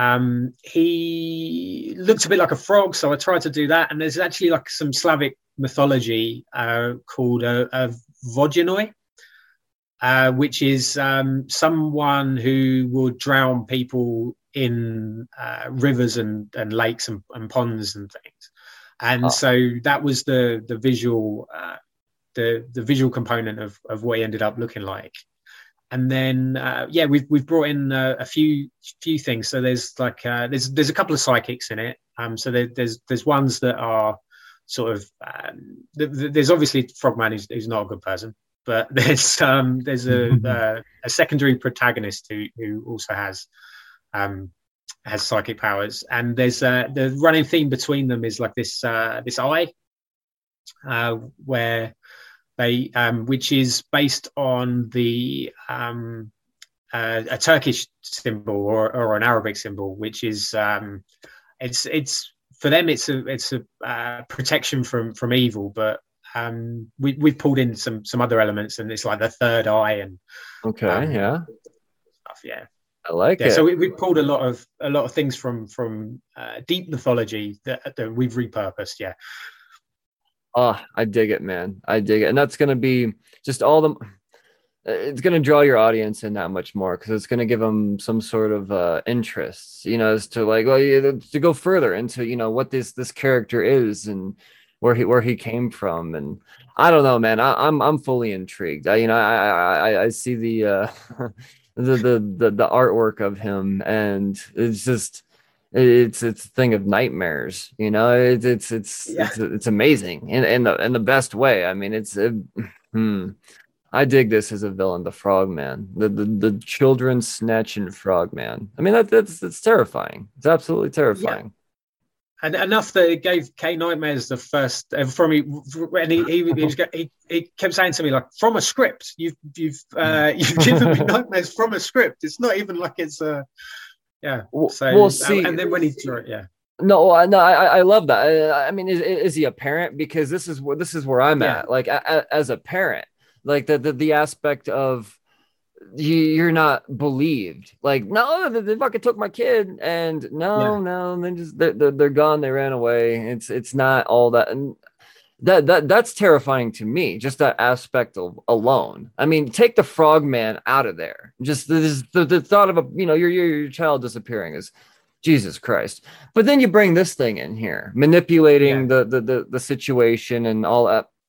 looked a bit like a frog, so I tried to do that. And there's actually like some Slavic mythology called a Voginoi. Which is someone who will drown people in rivers and lakes and ponds and things. And so that was the visual the visual component of what he ended up looking like. And then we've brought in a few things. So there's like there's a couple of psychics in it. So there's ones that are sort of there's obviously Frogman who's not a good person. But there's a secondary protagonist who also has psychic powers, and there's the running theme between them is like this eye, where they which is based on the a Turkish symbol or an Arabic symbol, which is it's for them it's a protection from evil, but we've pulled in some other elements, and it's like the third eye and stuff. Yeah, I like it. So we pulled a lot of things from deep mythology that we've repurposed. Yeah. Oh, I dig it, man. I dig it, and that's gonna be just it's gonna draw your audience in that much more, because it's gonna give them some sort of interest, as to like, to go further into what this character is and where he came from. And I don't know, man. I'm fully intrigued. I see the the artwork of him, and it's just it's a thing of nightmares. It's amazing in the best way. I mean, I dig this as a villain, the Frogman, the children snatching Frogman. I mean, that's terrifying. It's absolutely terrifying. Yeah. And enough that it gave Kay nightmares the first from me, and he kept saying to me like, from a script, you've given me nightmares from a script. It's not even like it's a So we'll see. And then when he drew it, No, I love that. I mean, is he a parent? Because this is where I'm at. Like as a parent, like the aspect of you're not believed. Like, no, they fucking took my kid, and no, they're gone. They ran away. It's not all that, and that's terrifying to me. Just that aspect alone. I mean, take the Frogman out of there. Just the thought of your child disappearing is Jesus Christ. But then you bring this thing in here, manipulating the situation and all that.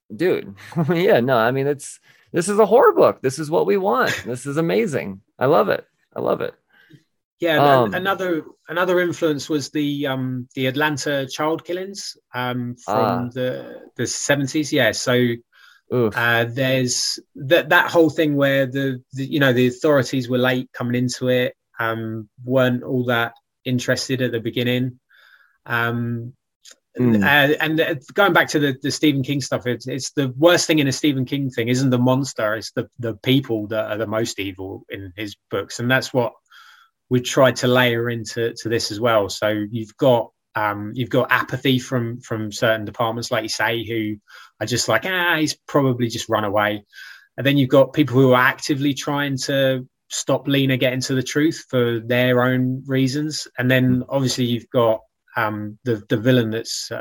dude. Yeah, no, I mean, this is a horror book. This is what we want. This is amazing. I love it. I love it. Yeah, another influence was the Atlanta child killings from the 70s. Yeah, so there's that whole thing where the authorities were late coming into it, weren't all that interested at the beginning. And going back to the Stephen King stuff, it's the worst thing in a Stephen King thing isn't the monster, it's the people that are the most evil in his books, and that's what we tried to layer into this as well. So you've got apathy from certain departments, like you say, who are just like, he's probably just run away. And then you've got people who are actively trying to stop Lena getting to the truth for their own reasons. And then obviously you've got the villain that's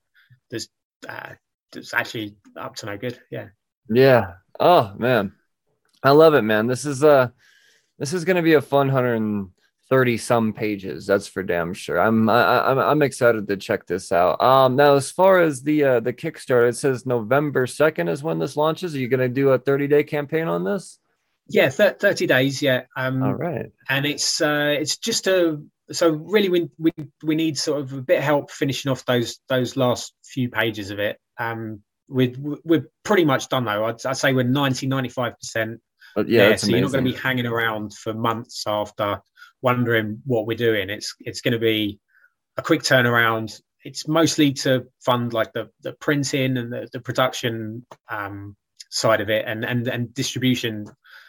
actually up to no good. Yeah. Oh man, I love it, man. This is going to be a fun 130 some pages. That's for damn sure. I'm excited to check this out. Now as far as the Kickstarter, it says November 2nd is when this launches. Are you going to do a 30-day campaign on this? Yeah, 30 days. Yeah. All right. And it's just so really we need sort of a bit of help finishing off those last few pages of it. We're pretty much done though. I'd say we're 95%. Yeah, so you're not going to be hanging around for months after wondering what we're doing. It's going to be a quick turnaround. It's mostly to fund like the printing and the production side of it and distribution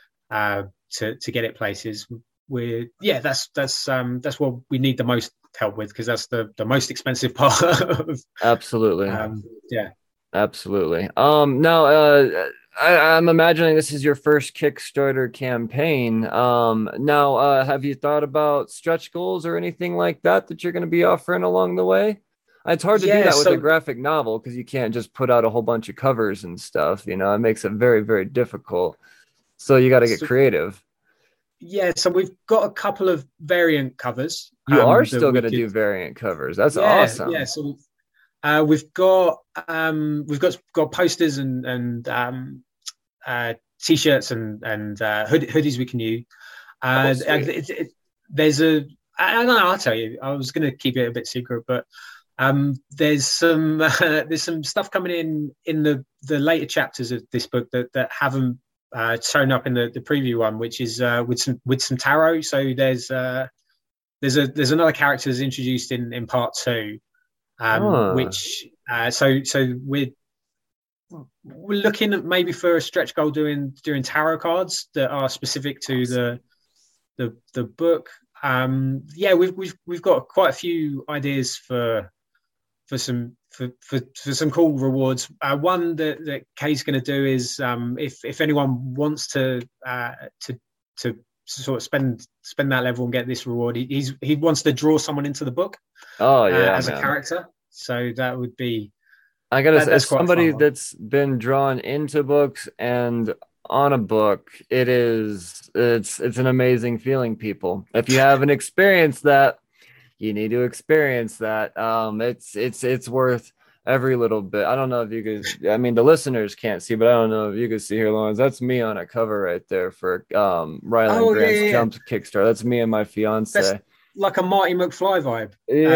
to get it places. That's what we need the most help with, because that's the most expensive part of absolutely. Yeah, absolutely. Now I'm imagining this is your first Kickstarter campaign. Now have you thought about stretch goals or anything like that you're going to be offering along the way? It's hard to do that with a graphic novel because you can't just put out a whole bunch of covers and stuff. It makes it very, very difficult. So you got to get creative. Yeah, so we've got a couple of variant covers. You are still going to do variant covers. That's awesome. Yeah, so we've got posters and t-shirts and hoodies we can use. There's I don't know. I'll tell you. I was going to keep it a bit secret, but there's some stuff coming in the later chapters of this book that haven't shown up in the preview one, which is with some tarot. So there's another character that's introduced in part 2, which so we're looking at maybe for a stretch goal doing tarot cards that are specific to the book. We've got quite a few ideas for some cool rewards. One that Kay's going to do is if anyone wants to sort of spend that level and get this reward, he wants to draw someone into the book. As a character. So that would be. I gotta say, as somebody that's been drawn into books and on a book, it's an amazing feeling, people. If you haven't experienced that, you need to experience that. It's worth every little bit. I don't know if you could, I mean, the listeners can't see, but I don't know if you could see here, Lawrence. That's me on a cover right there for Ryland Grant's Jump Kickstarter. That's me and my fiance. That's like a Marty McFly vibe.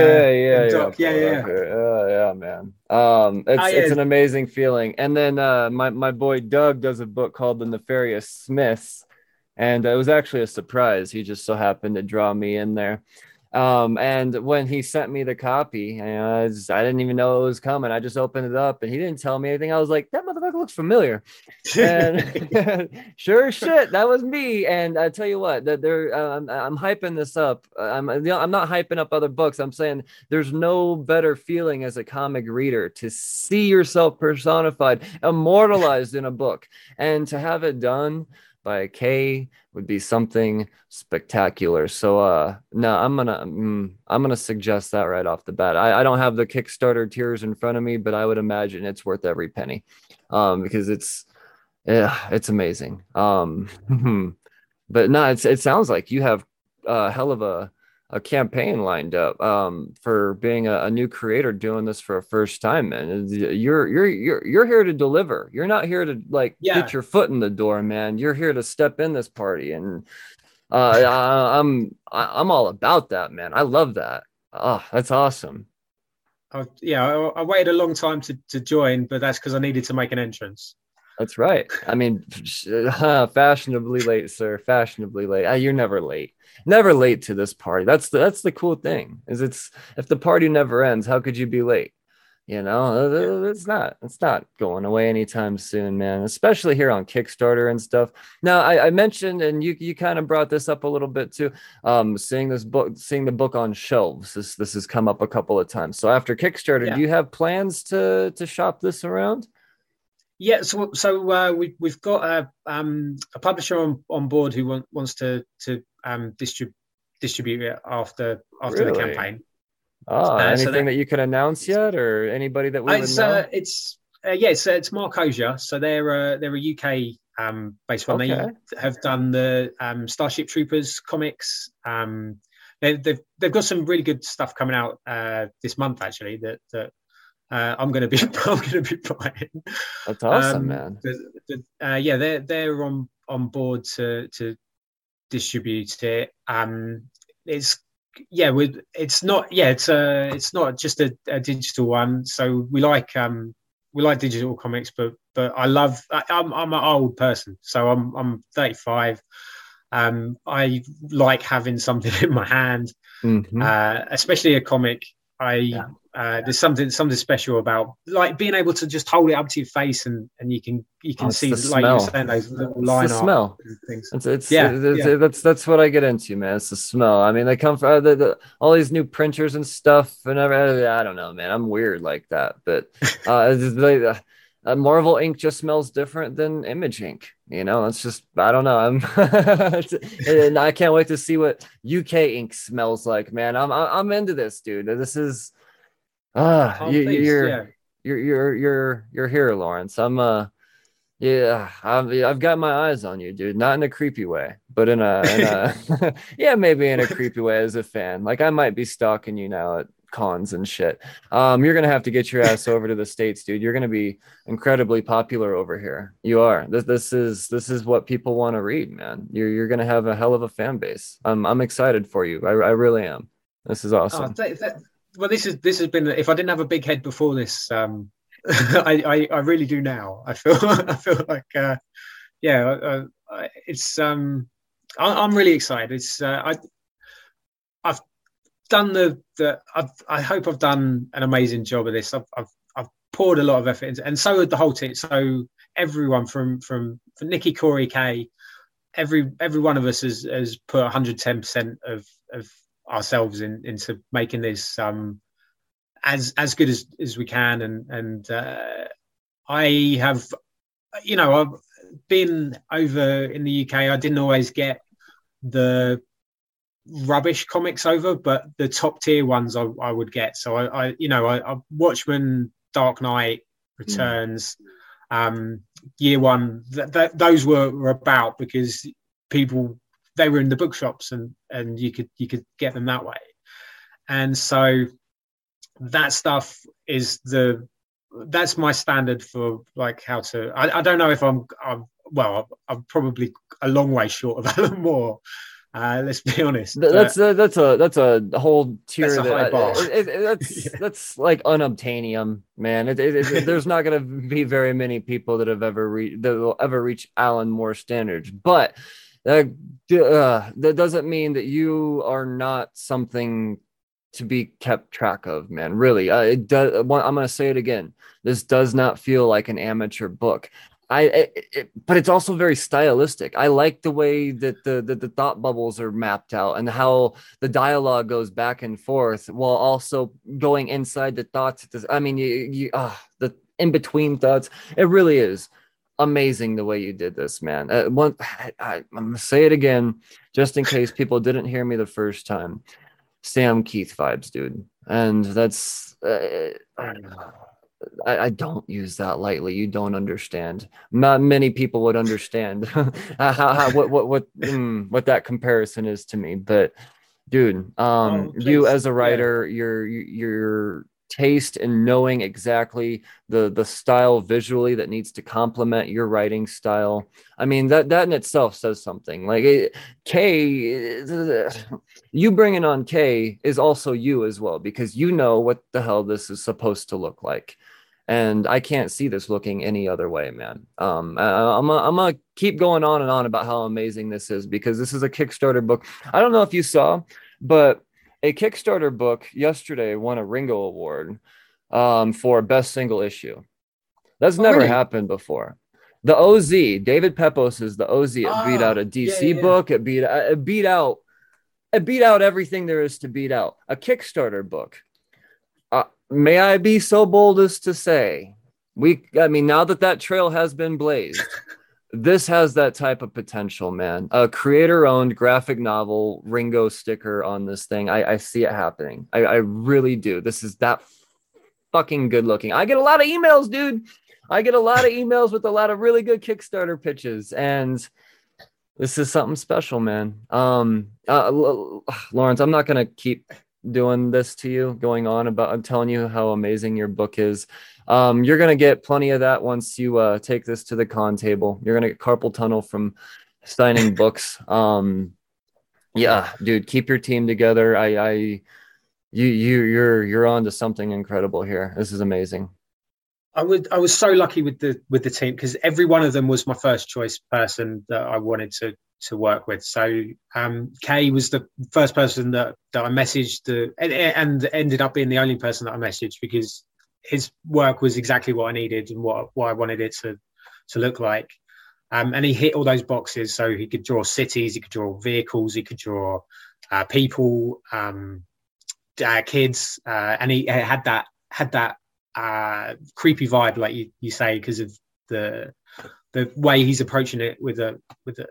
Yeah, man. It's an amazing feeling. And then my boy Doug does a book called The Nefarious Smiths, and it was actually a surprise. He just so happened to draw me in there. And when he sent me the copy, I didn't even know it was coming. I just opened it up and he didn't tell me anything. I was like, that motherfucker looks familiar. And sure shit, that was me. And I tell you what, that I'm hyping this up. I'm not hyping up other books. I'm saying there's no better feeling as a comic reader to see yourself personified, immortalized in a book, and to have it done by Kay would be something spectacular. So no, I'm gonna suggest that right off the bat. I don't have the Kickstarter tiers in front of me, but I would imagine it's worth every penny, because it's amazing. But no, it sounds like you have a hell of a a campaign lined up for being a new creator doing this for a first time, man. You're here to deliver. You're not here to like get your foot in the door, man. You're here to step in this party, and I'm all about that, man. I love that. Oh, that's awesome. I waited a long time to join, but that's because I needed to make an entrance. That's right. I mean, fashionably late, sir. Fashionably late. You're never late. Never late to this party. That's the cool thing. Is it's if the party never ends, how could you be late? You know, it's not going away anytime soon, man. Especially here on Kickstarter and stuff. Now, I mentioned, and you kind of brought this up a little bit too. Seeing the book on shelves. This has come up a couple of times. So after Kickstarter, do you have plans to shop this around? Yeah, so we've got a publisher on board who wants to distribute it after the campaign. Anything that you can announce yet, or anybody that we would know? It's Mark Osier. So they're a UK based one. They have done the Starship Troopers comics. They've got some really good stuff coming out this month actually. That I'm going to be buying. That's awesome, man. They're on board to distribute it. It's not just a digital one. So we like digital comics, but I'm an old person, so I'm 35. I like having something in my hand, especially a comic. There's something special about like being able to just hold it up to your face and you can see like you were saying those little line art smell things. That's what I get into, man. It's the smell. I mean, they come from all these new printers and stuff, and I don't know, man. I'm weird like that, but Marvel ink just smells different than Image ink. You know, it's just, I don't know. And I can't wait to see what UK ink smells like, man. I'm into this, dude. This is, you're here, Lawrence. I've got my eyes on you, dude. Not in a creepy way, but in a maybe in a creepy way as a fan. Like I might be stalking you now at cons and shit. You're gonna have to get your ass over to the States, dude. You're gonna be incredibly popular over here. You are. This is what people want to read, man. You're gonna have a hell of a fan base. I'm excited for you. I really am. This is awesome. This has been. If I didn't have a big head before this, I really do now. I feel like it's I'm really excited. It's I've done I hope I've done an amazing job of this. I've poured a lot of effort into, and so had the whole team. So everyone from Nikki, Corey, Kay, every one of us has put 110% of ourselves into making this as good as we can. And I have, I've been over in the UK. I didn't always get the rubbish comics over, but the top tier ones I would get. So I Watchmen, Dark Knight, Returns, Year One. Those were about because they were in the bookshops and you could get them that way. And so that stuff that's my standard for like how to. I don't know if I'm probably a long way short of Alan Moore. Let's be honest. That's a whole tier. That's a high bar. That's like unobtainium, man. There's not going to be very many people that will ever reach Alan Moore standards. But that doesn't mean that you are not something to be kept track of, man. Really, I'm going to say it again. This does not feel like an amateur book. But it's also very stylistic. I like the way that the thought bubbles are mapped out and how the dialogue goes back and forth while also going inside the thoughts. I mean, the in between thoughts. It really is amazing the way you did this, man. I'm gonna say it again, just in case people didn't hear me the first time. Sam Keith vibes, dude, and that's. I don't use that lightly. You don't understand. Not many people would understand what that comparison is to me. But Dude, you please. as a writer, your taste in knowing exactly the style visually that needs to complement your writing style. I mean, that in itself says something. Like you bringing on Kay is also you as well, because you know what the hell this is supposed to look like. And I can't see this looking any other way, man. I'm gonna keep going on and on about how amazing this is, because this is a Kickstarter book. I don't know if you saw, but a Kickstarter book yesterday won a Ringo Award for best single issue. That's never happened before. The OZ, David Pepos is the OZ. It beat out a DC book. It beat out everything there is to beat out. A Kickstarter book. May I be so bold as to say, now that trail has been blazed, this has that type of potential, man. A creator-owned graphic novel Ringo sticker on this thing. I see it happening. I really do. This is that fucking good looking. I get a lot of emails, dude. I get a lot of emails with a lot of really good Kickstarter pitches, and this is something special, man. Lawrence, I'm not gonna keep doing this to you, going on about, I'm telling you how amazing your book is. You're gonna get plenty of that once you take this to the con table. You're gonna get carpal tunnel from signing books. Yeah, dude, keep your team together. You're on to something incredible here. This is amazing. I was so lucky with the team, because every one of them was my first choice person that I wanted to work with. So Kay was the first person that I messaged, and ended up being the only person that I messaged, because his work was exactly what I needed and what I wanted it to look like. And he hit all those boxes. So he could draw cities, he could draw vehicles, he could draw people, kids, and he had that creepy vibe, like you say, because of the way he's approaching it with a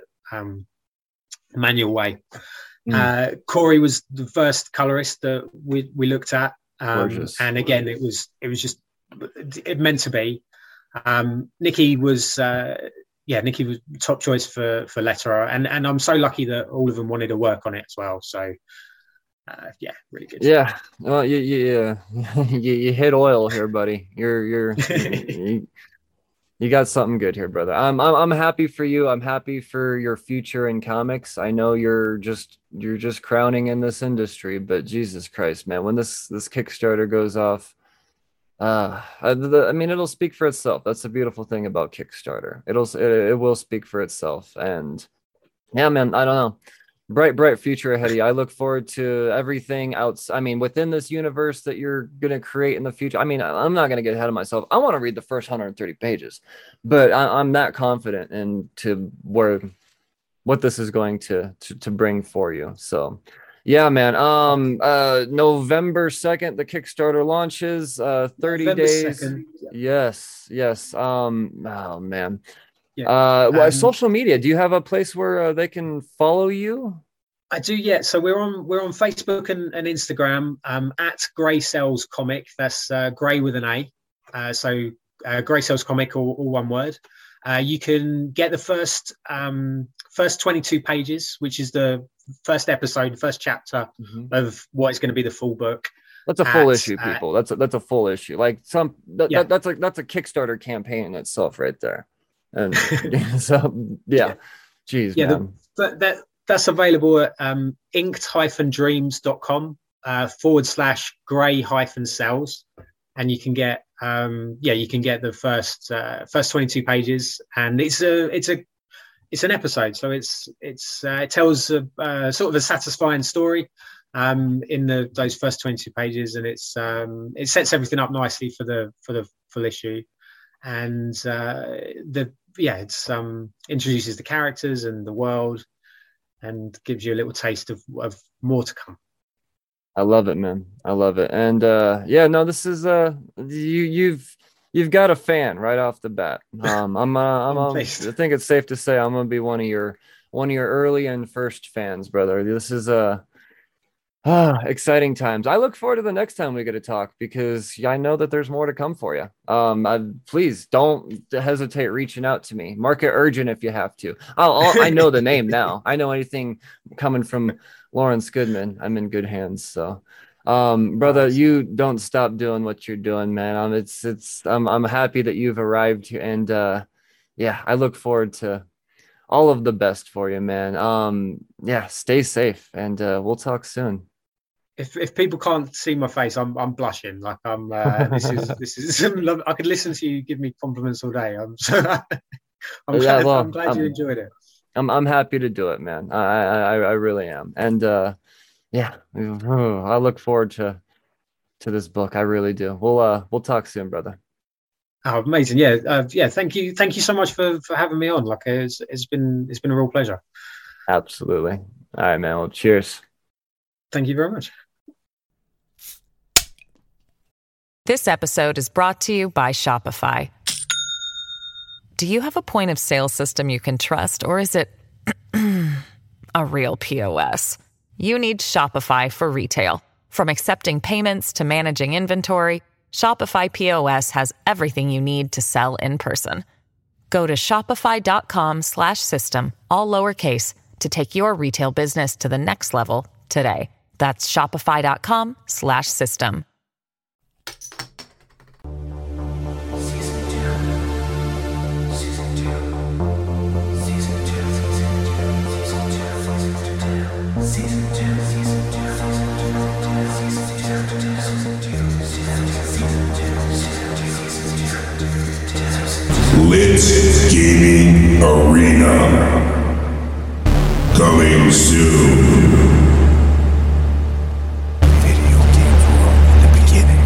manual way. Corey was the first colorist that we looked at, and again it was just it meant to be. Nikki was top choice for letterer, and I'm so lucky that all of them wanted to work on it as well. So really good. Yeah, well, you hit oil here, buddy. You got something good here, brother. I'm happy for you. I'm happy for your future in comics. I know you're just crowning in this industry, but Jesus Christ, man, when this Kickstarter goes off, it'll speak for itself. That's the beautiful thing about Kickstarter. It will speak for itself. And yeah, man, I don't know. Bright future ahead of you. I look forward to everything else. I mean, within this universe that you're going to create in the future. I mean, I'm not going to get ahead of myself. I want to read the first 130 pages, but I'm that confident into what this is going to bring for you. So yeah, man. November 2nd, the Kickstarter launches, 30 November days. 2nd. Yes. Oh man. Yeah. Social media. Do you have a place where they can follow you? I do, yeah. So we're on Facebook and Instagram at Grey Cells Comic. That's Grey with an A. So Grey Cells Comic, all one word. You can get the first 22 pages, which is the first episode, first chapter of what is going to be the full book. That's a full issue, people. That's a full issue. Like that's a Kickstarter campaign in itself, right there. And so geez, man. That's available at inked-dreams.com /grey-cells, and you can get the first 22 pages, and it's an episode, so it tells sort of a satisfying story in those first 22 pages, and it sets everything up nicely for the full issue. And introduces the characters and the world, and gives you a little taste of more to come. I love it, man. I love it. And this is you've got a fan right off the bat. I think it's safe to say I'm gonna be one of your early and first fans, brother. This is exciting times. I look forward to the next time we get to talk, because I know that there's more to come for you. Please don't hesitate reaching out to me. Mark it urgent if you have to. I know the name now. I know anything coming from Lawrence Goodman. I'm in good hands. So, brother, you don't stop doing what you're doing, man. I'm happy that you've arrived here, and yeah, I look forward to all of the best for you, man. Yeah, stay safe, and we'll talk soon. If people can't see my face, I'm blushing. Like I'm. This is. I could listen to you give me compliments all day. I'm glad you enjoyed it. I'm happy to do it, man. I really am, and yeah, I look forward to this book. I really do. We'll talk soon, brother. Oh, amazing! Yeah, yeah. Thank you so much for having me on. Like it's been a real pleasure. Absolutely. All right, man. Well, cheers. Thank you very much. This episode is brought to you by Shopify. Do you have a point of sale system you can trust, or is it a real POS? You need Shopify for retail. From accepting payments to managing inventory, Shopify POS has everything you need to sell in person. Go to shopify.com/system, all lowercase, to take your retail business to the next level today. That's shopify.com/system. Lit Gaming Arena. Coming soon. Video game world in the beginning.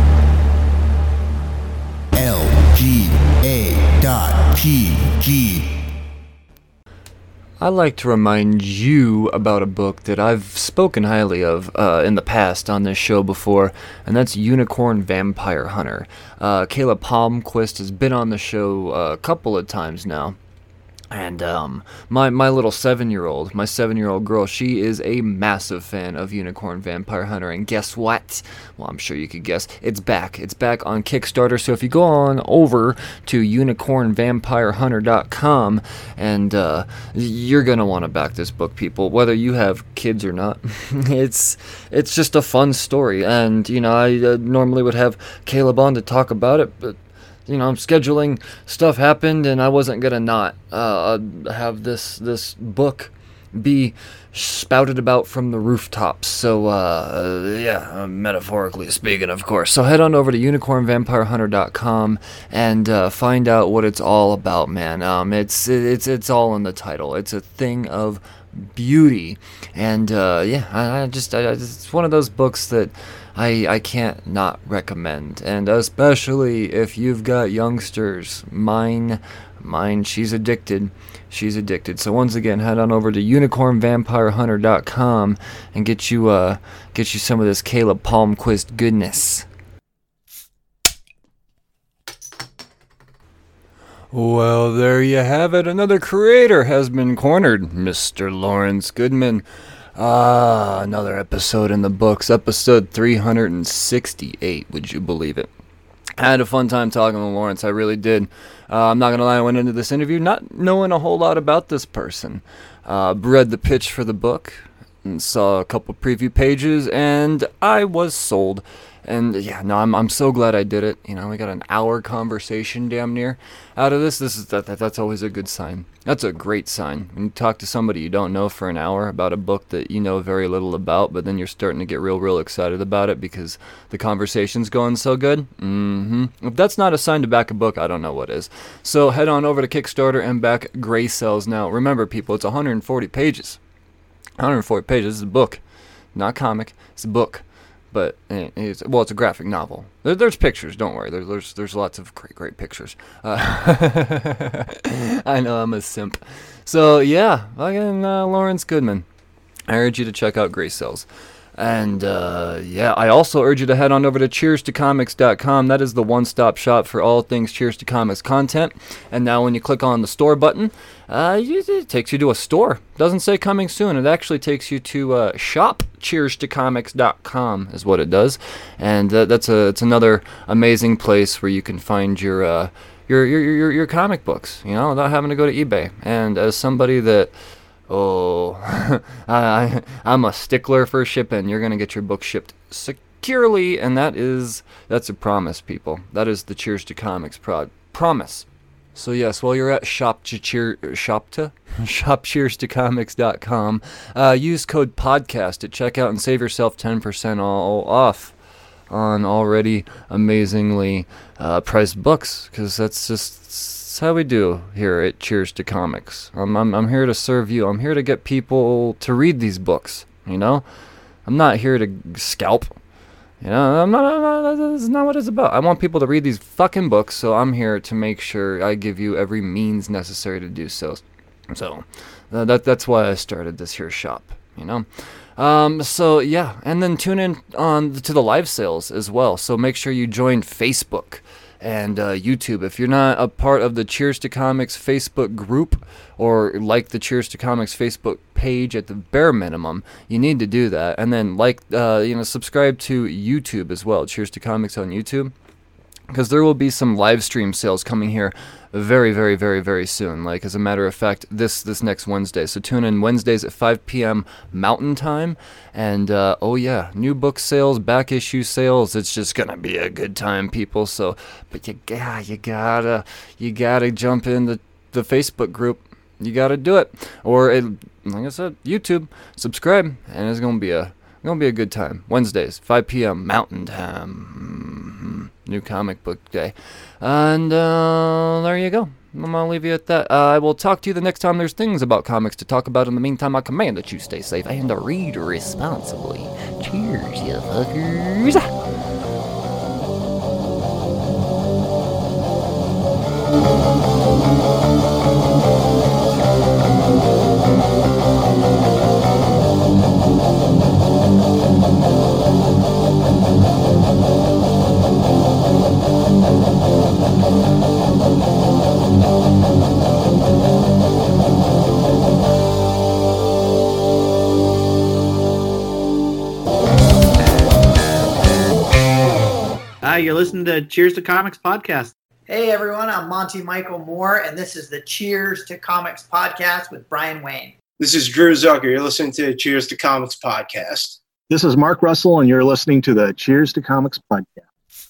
LGA.PG. I'd like to remind you about a book that I've spoken highly of in the past on this show before, and that's Unicorn Vampire Hunter. Kayla Palmquist has been on the show a couple of times now. And my little 7-year-old girl, she is a massive fan of Unicorn Vampire Hunter. And guess what? Well, I'm sure you could guess. It's back. It's back on Kickstarter. So if you go on over to unicornvampirehunter.com, and you're going to want to back this book, people, whether you have kids or not. It's just a fun story. And, you know, I normally would have Caleb on to talk about it, but you know, scheduling stuff happened, and I wasn't gonna not have this book be spouted about from the rooftops. So yeah, metaphorically speaking, of course. So head on over to unicornvampirehunter.com and find out what it's all about, man. It's all in the title. It's a thing of beauty, and yeah, it's one of those books that I can't not recommend, and especially if you've got youngsters. Mine, she's addicted. So once again, head on over to unicornvampirehunter.com and get you some of this Caleb Palmquist goodness. Well, there you have it. Another creator has been cornered, Mr. Lawrence Goodman. Another episode in the books, episode 368, would you believe it? I had a fun time talking to Lawrence, I really did. I'm not going to lie, I went into this interview not knowing a whole lot about this person. Read the pitch for the book, and saw a couple preview pages, and I was sold. And yeah, no, I'm so glad I did it. You know, we got an hour conversation damn near out of this. That's always a good sign. That's a great sign. When you talk to somebody you don't know for an hour about a book that you know very little about, but then you're starting to get real excited about it because the conversation's going so good. If that's not a sign to back a book, I don't know what is. So head on over to Kickstarter and back Gray Cells now. Remember, people, it's 140 pages. 140 pages. This is a book, not comic. It's a book. But it's a graphic novel. There's pictures, don't worry. There's lots of great pictures. I know I'm a simp. So yeah, again, Lawrence Goodman. I urge you to check out Gray Cells. And yeah, I also urge you to head on over to cheerstocomics.com. That is the one-stop shop for all things Cheers to Comics content. And now when you click on the store button, it takes you to a store. It doesn't say coming soon. It actually takes you to shopcheerstocomics.com is what it does. And it's another amazing place where you can find your comic books, you know, without having to go to eBay. And as somebody that Oh, I'm a stickler for shipping. You're going to get your book shipped securely, and that's a promise, people. That is the Cheers to Comics promise. So yes, while you're at shopcheerstocomics.com, use code podcast at checkout and save yourself 10% off on already amazingly priced books, because that's how we do here at Cheers to Comics. I'm here to serve you. I'm here to get people to read these books, you know? I'm not here to scalp. You know, that's not what it's about. I want people to read these fucking books, so I'm here to make sure I give you every means necessary to do so. So, that's why I started this here shop, you know? So, yeah, and then tune in to the live sales as well. So make sure you join Facebook and YouTube. If you're not a part of the Cheers to Comics Facebook group, or like the Cheers to Comics Facebook page at the bare minimum, you need to do that. And then subscribe to YouTube as well, Cheers to Comics on YouTube, because there will be some live stream sales coming here very, very, very, very soon. Like, as a matter of fact, this next Wednesday. So tune in Wednesdays at 5 p.m. Mountain Time. And, new book sales, back issue sales. It's just going to be a good time, people. So, but you gotta jump in the Facebook group. You gotta do it. Or, like I said, YouTube. Subscribe. And it's going to be a good time. Wednesdays, 5 p.m. Mountain Time. New comic book day. And there you go. I'm going to leave you at that. I will talk to you the next time there's things about comics to talk about. In the meantime, I command that you stay safe and read responsibly. Cheers, you fuckers. You're listening to Cheers to Comics podcast. Hey everyone, I'm Monty Michael Moore, and this is the Cheers to Comics podcast with Brian Wayne. This is Drew Zucker. You're listening to Cheers to Comics podcast. This is Mark Russell, and you're listening to the Cheers to Comics podcast.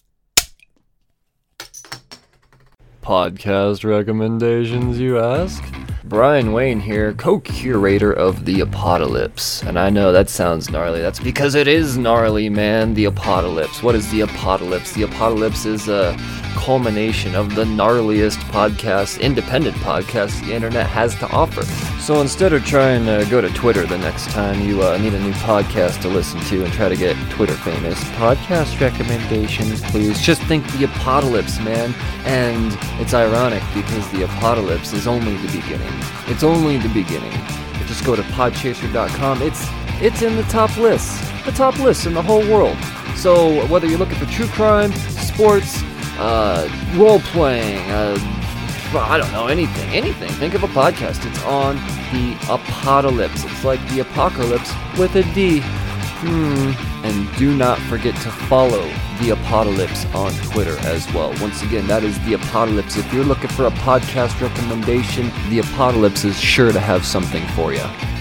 Podcast recommendations, you ask? Brian Wayne here, co-curator of The Apocalypse. And I know that sounds gnarly. That's because it is gnarly, man. The Apocalypse. What is The Apocalypse? The Apocalypse is a culmination of the gnarliest independent podcast the internet has to offer. So instead of trying to go to Twitter the next time you need a new podcast to listen to and try to get Twitter famous, podcast recommendations, please. Just think The Apocalypse, man. And it's ironic because The Apocalypse is only the beginning. It's only the beginning. But just go to podchaser.com. It's in the top lists in the whole world. So whether you're looking for true crime, sports, role-playing, I don't know, anything. Think of a podcast. It's on The Apocalypse. It's like the apocalypse with a D. And do not forget to follow The Apocalypse on Twitter as well. Once again, that is The Apocalypse. If you're looking for a podcast recommendation, The Apocalypse is sure to have something for you.